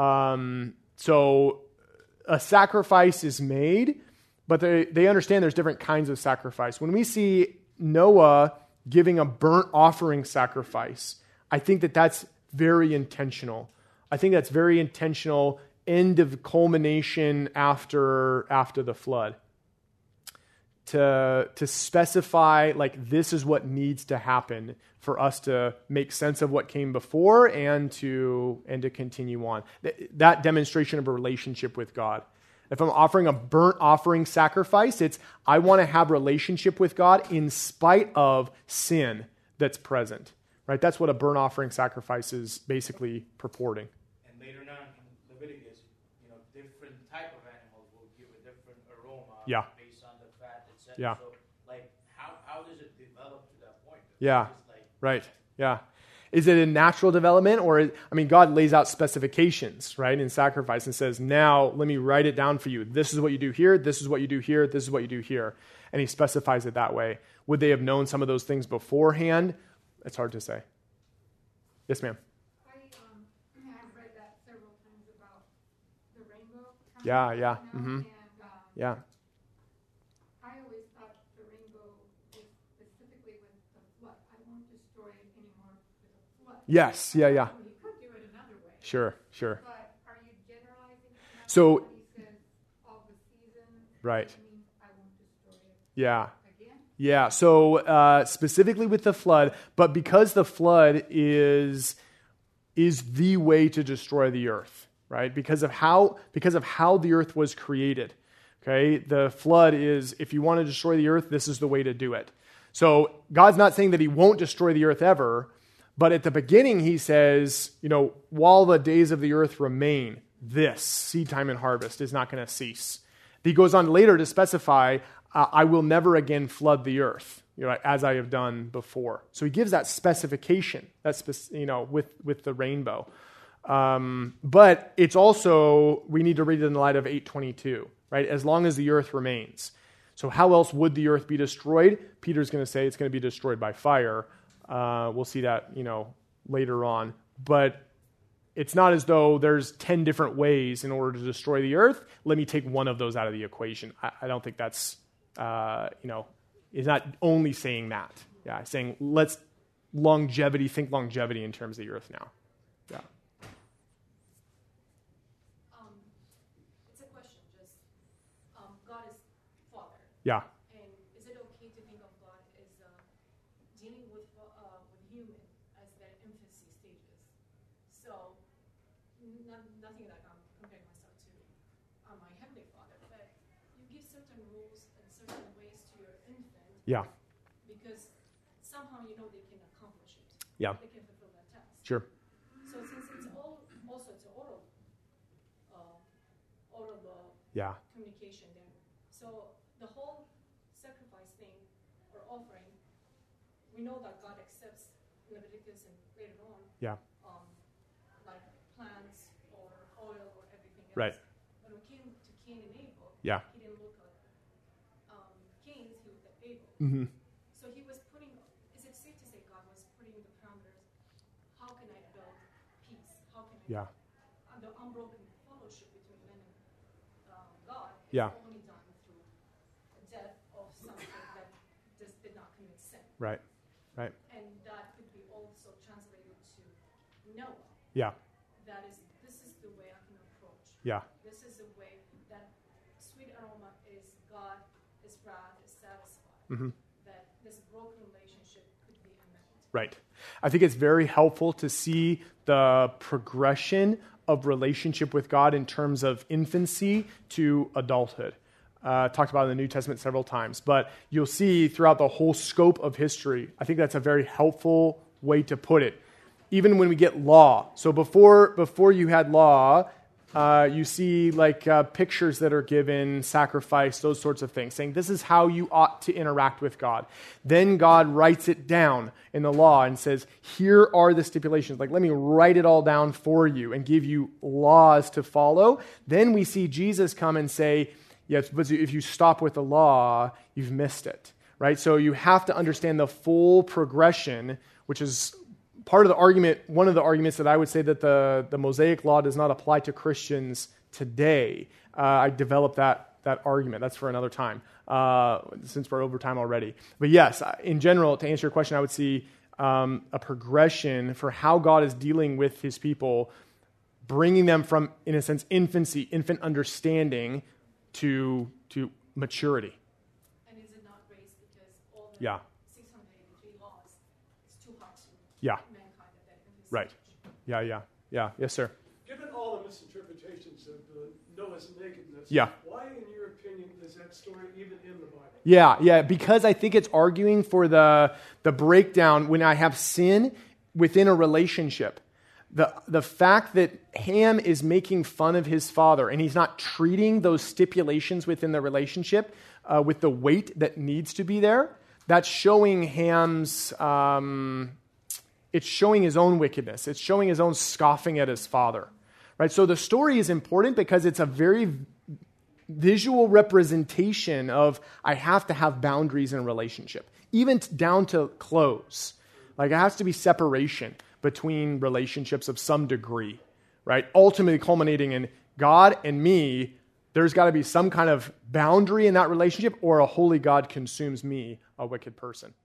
So a sacrifice is made, but they understand there's different kinds of sacrifice. When we see Noah giving a burnt offering sacrifice, I think that that's very intentional. I think that's very intentional, end of culmination after the flood. To specify, like, this is what needs to happen for us to make sense of what came before and to continue on. That demonstration of a relationship with God. If I'm offering a burnt offering sacrifice, it's I want to have relationship with God in spite of sin that's present. Right? That's what a burnt offering sacrifice is basically purporting. And later on in Leviticus, different type of animals will give a different aroma. Yeah. Yeah. So, like, how does it develop to that point? Yeah. Right. Yeah. Is it a natural development, or God lays out specifications, right, in sacrifice and says, now let me write it down for you. This is what you do here. This is what you do here. This is what you do here. And he specifies it that way. Would they have known some of those things beforehand? It's hard to say. Yes, ma'am. I've read that several times about the rainbow. Yeah. Mm-hmm. And, yeah. I always thought the rainbow was specifically with the flood. I won't destroy it anymore with the flood. Yes. Yeah. You could do it another way. Sure. But are you generalizing? So. He says all the season. Right. That means I won't destroy it. Yeah. Again? Yeah. So specifically with the flood, but because the flood is the way to destroy the earth, right? Because of how the earth was created. Okay, the flood is, if you want to destroy the earth, this is the way to do it. So God's not saying that he won't destroy the earth ever, but at the beginning he says, while the days of the earth remain, this, seed time and harvest, is not going to cease. He goes on later to specify, I will never again flood the earth, as I have done before. So he gives that specification, with the rainbow. But it's also, we need to read it in the light of 8:22. Right? As long as the earth remains. So how else would the earth be destroyed? Peter's going to say it's going to be destroyed by fire. We'll see that, later on. But it's not as though there's 10 different ways in order to destroy the earth. Let me take one of those out of the equation. I don't think that's, is not only saying that. Yeah, saying let's think longevity in terms of the earth now. Yeah. Yeah. And is it okay to think of God as dealing with human as their infancy stages? So, nothing like I'm comparing myself to my Heavenly Father, but you give certain rules and certain ways to your infant. Yeah. Because somehow they can accomplish it. Yeah. They can fulfill that task. Sure. So since it's it's oral yeah. communication there. So the whole sacrifice thing or offering, we know that God accepts Leviticus and later on, yeah. Like plants or oil or everything else. Right. But when it came to Cain and Abel, yeah. he didn't look at Cain, he looked at Abel. Mm-hmm. So he was putting, is it safe to say God was putting the parameters, how can I build peace? How can I yeah. The unbroken fellowship between men and God is yeah. only done through the death of something that just did not commit sin. Right. Right. And that could be also translated to Noah. Yeah. This is the way I can approach. Yeah. This is the way that sweet aroma is God, his wrath is satisfied. Mm-hmm. That this broken relationship could be amended. Right. I think it's very helpful to see the progression of relationship with God in terms of infancy to adulthood. Talked about in the New Testament several times, but you'll see throughout the whole scope of history, I think that's a very helpful way to put it. Even when we get law. So before you had law, you see pictures that are given, sacrifice, those sorts of things, saying this is how you ought to interact with God. Then God writes it down in the law and says, here are the stipulations. Let me write it all down for you and give you laws to follow. Then we see Jesus come and say, yes, but if you stop with the law, you've missed it. right? So you have to understand the full progression, which is part of the argument, one of the arguments that I would say that the Mosaic Law does not apply to Christians today. I developed that argument. That's for another time, since we're over time already. But yes, in general, to answer your question, I would see a progression for how God is dealing with his people, bringing them from, in a sense, infancy, infant understanding to maturity. And is it not raised because all the Yeah. 683 laws is too hard to Yeah. mankind at that infancy? Right. Yeah. Yes, sir. Given all the misinterpretations of Noah's nakedness, Yeah. why, in your opinion, is that story even in the Bible? Yeah, because I think it's arguing for the breakdown when I have sin within a relationship. The fact that Ham is making fun of his father and he's not treating those stipulations within the relationship with the weight that needs to be there, that's showing Ham's, it's showing his own wickedness. It's showing his own scoffing at his father. Right? So the story is important because it's a very visual representation of I have to have boundaries in a relationship, even down to clothes. Like it has to be separation between relationships of some degree, right? Ultimately culminating in God and me, there's got to be some kind of boundary in that relationship or a holy God consumes me, a wicked person.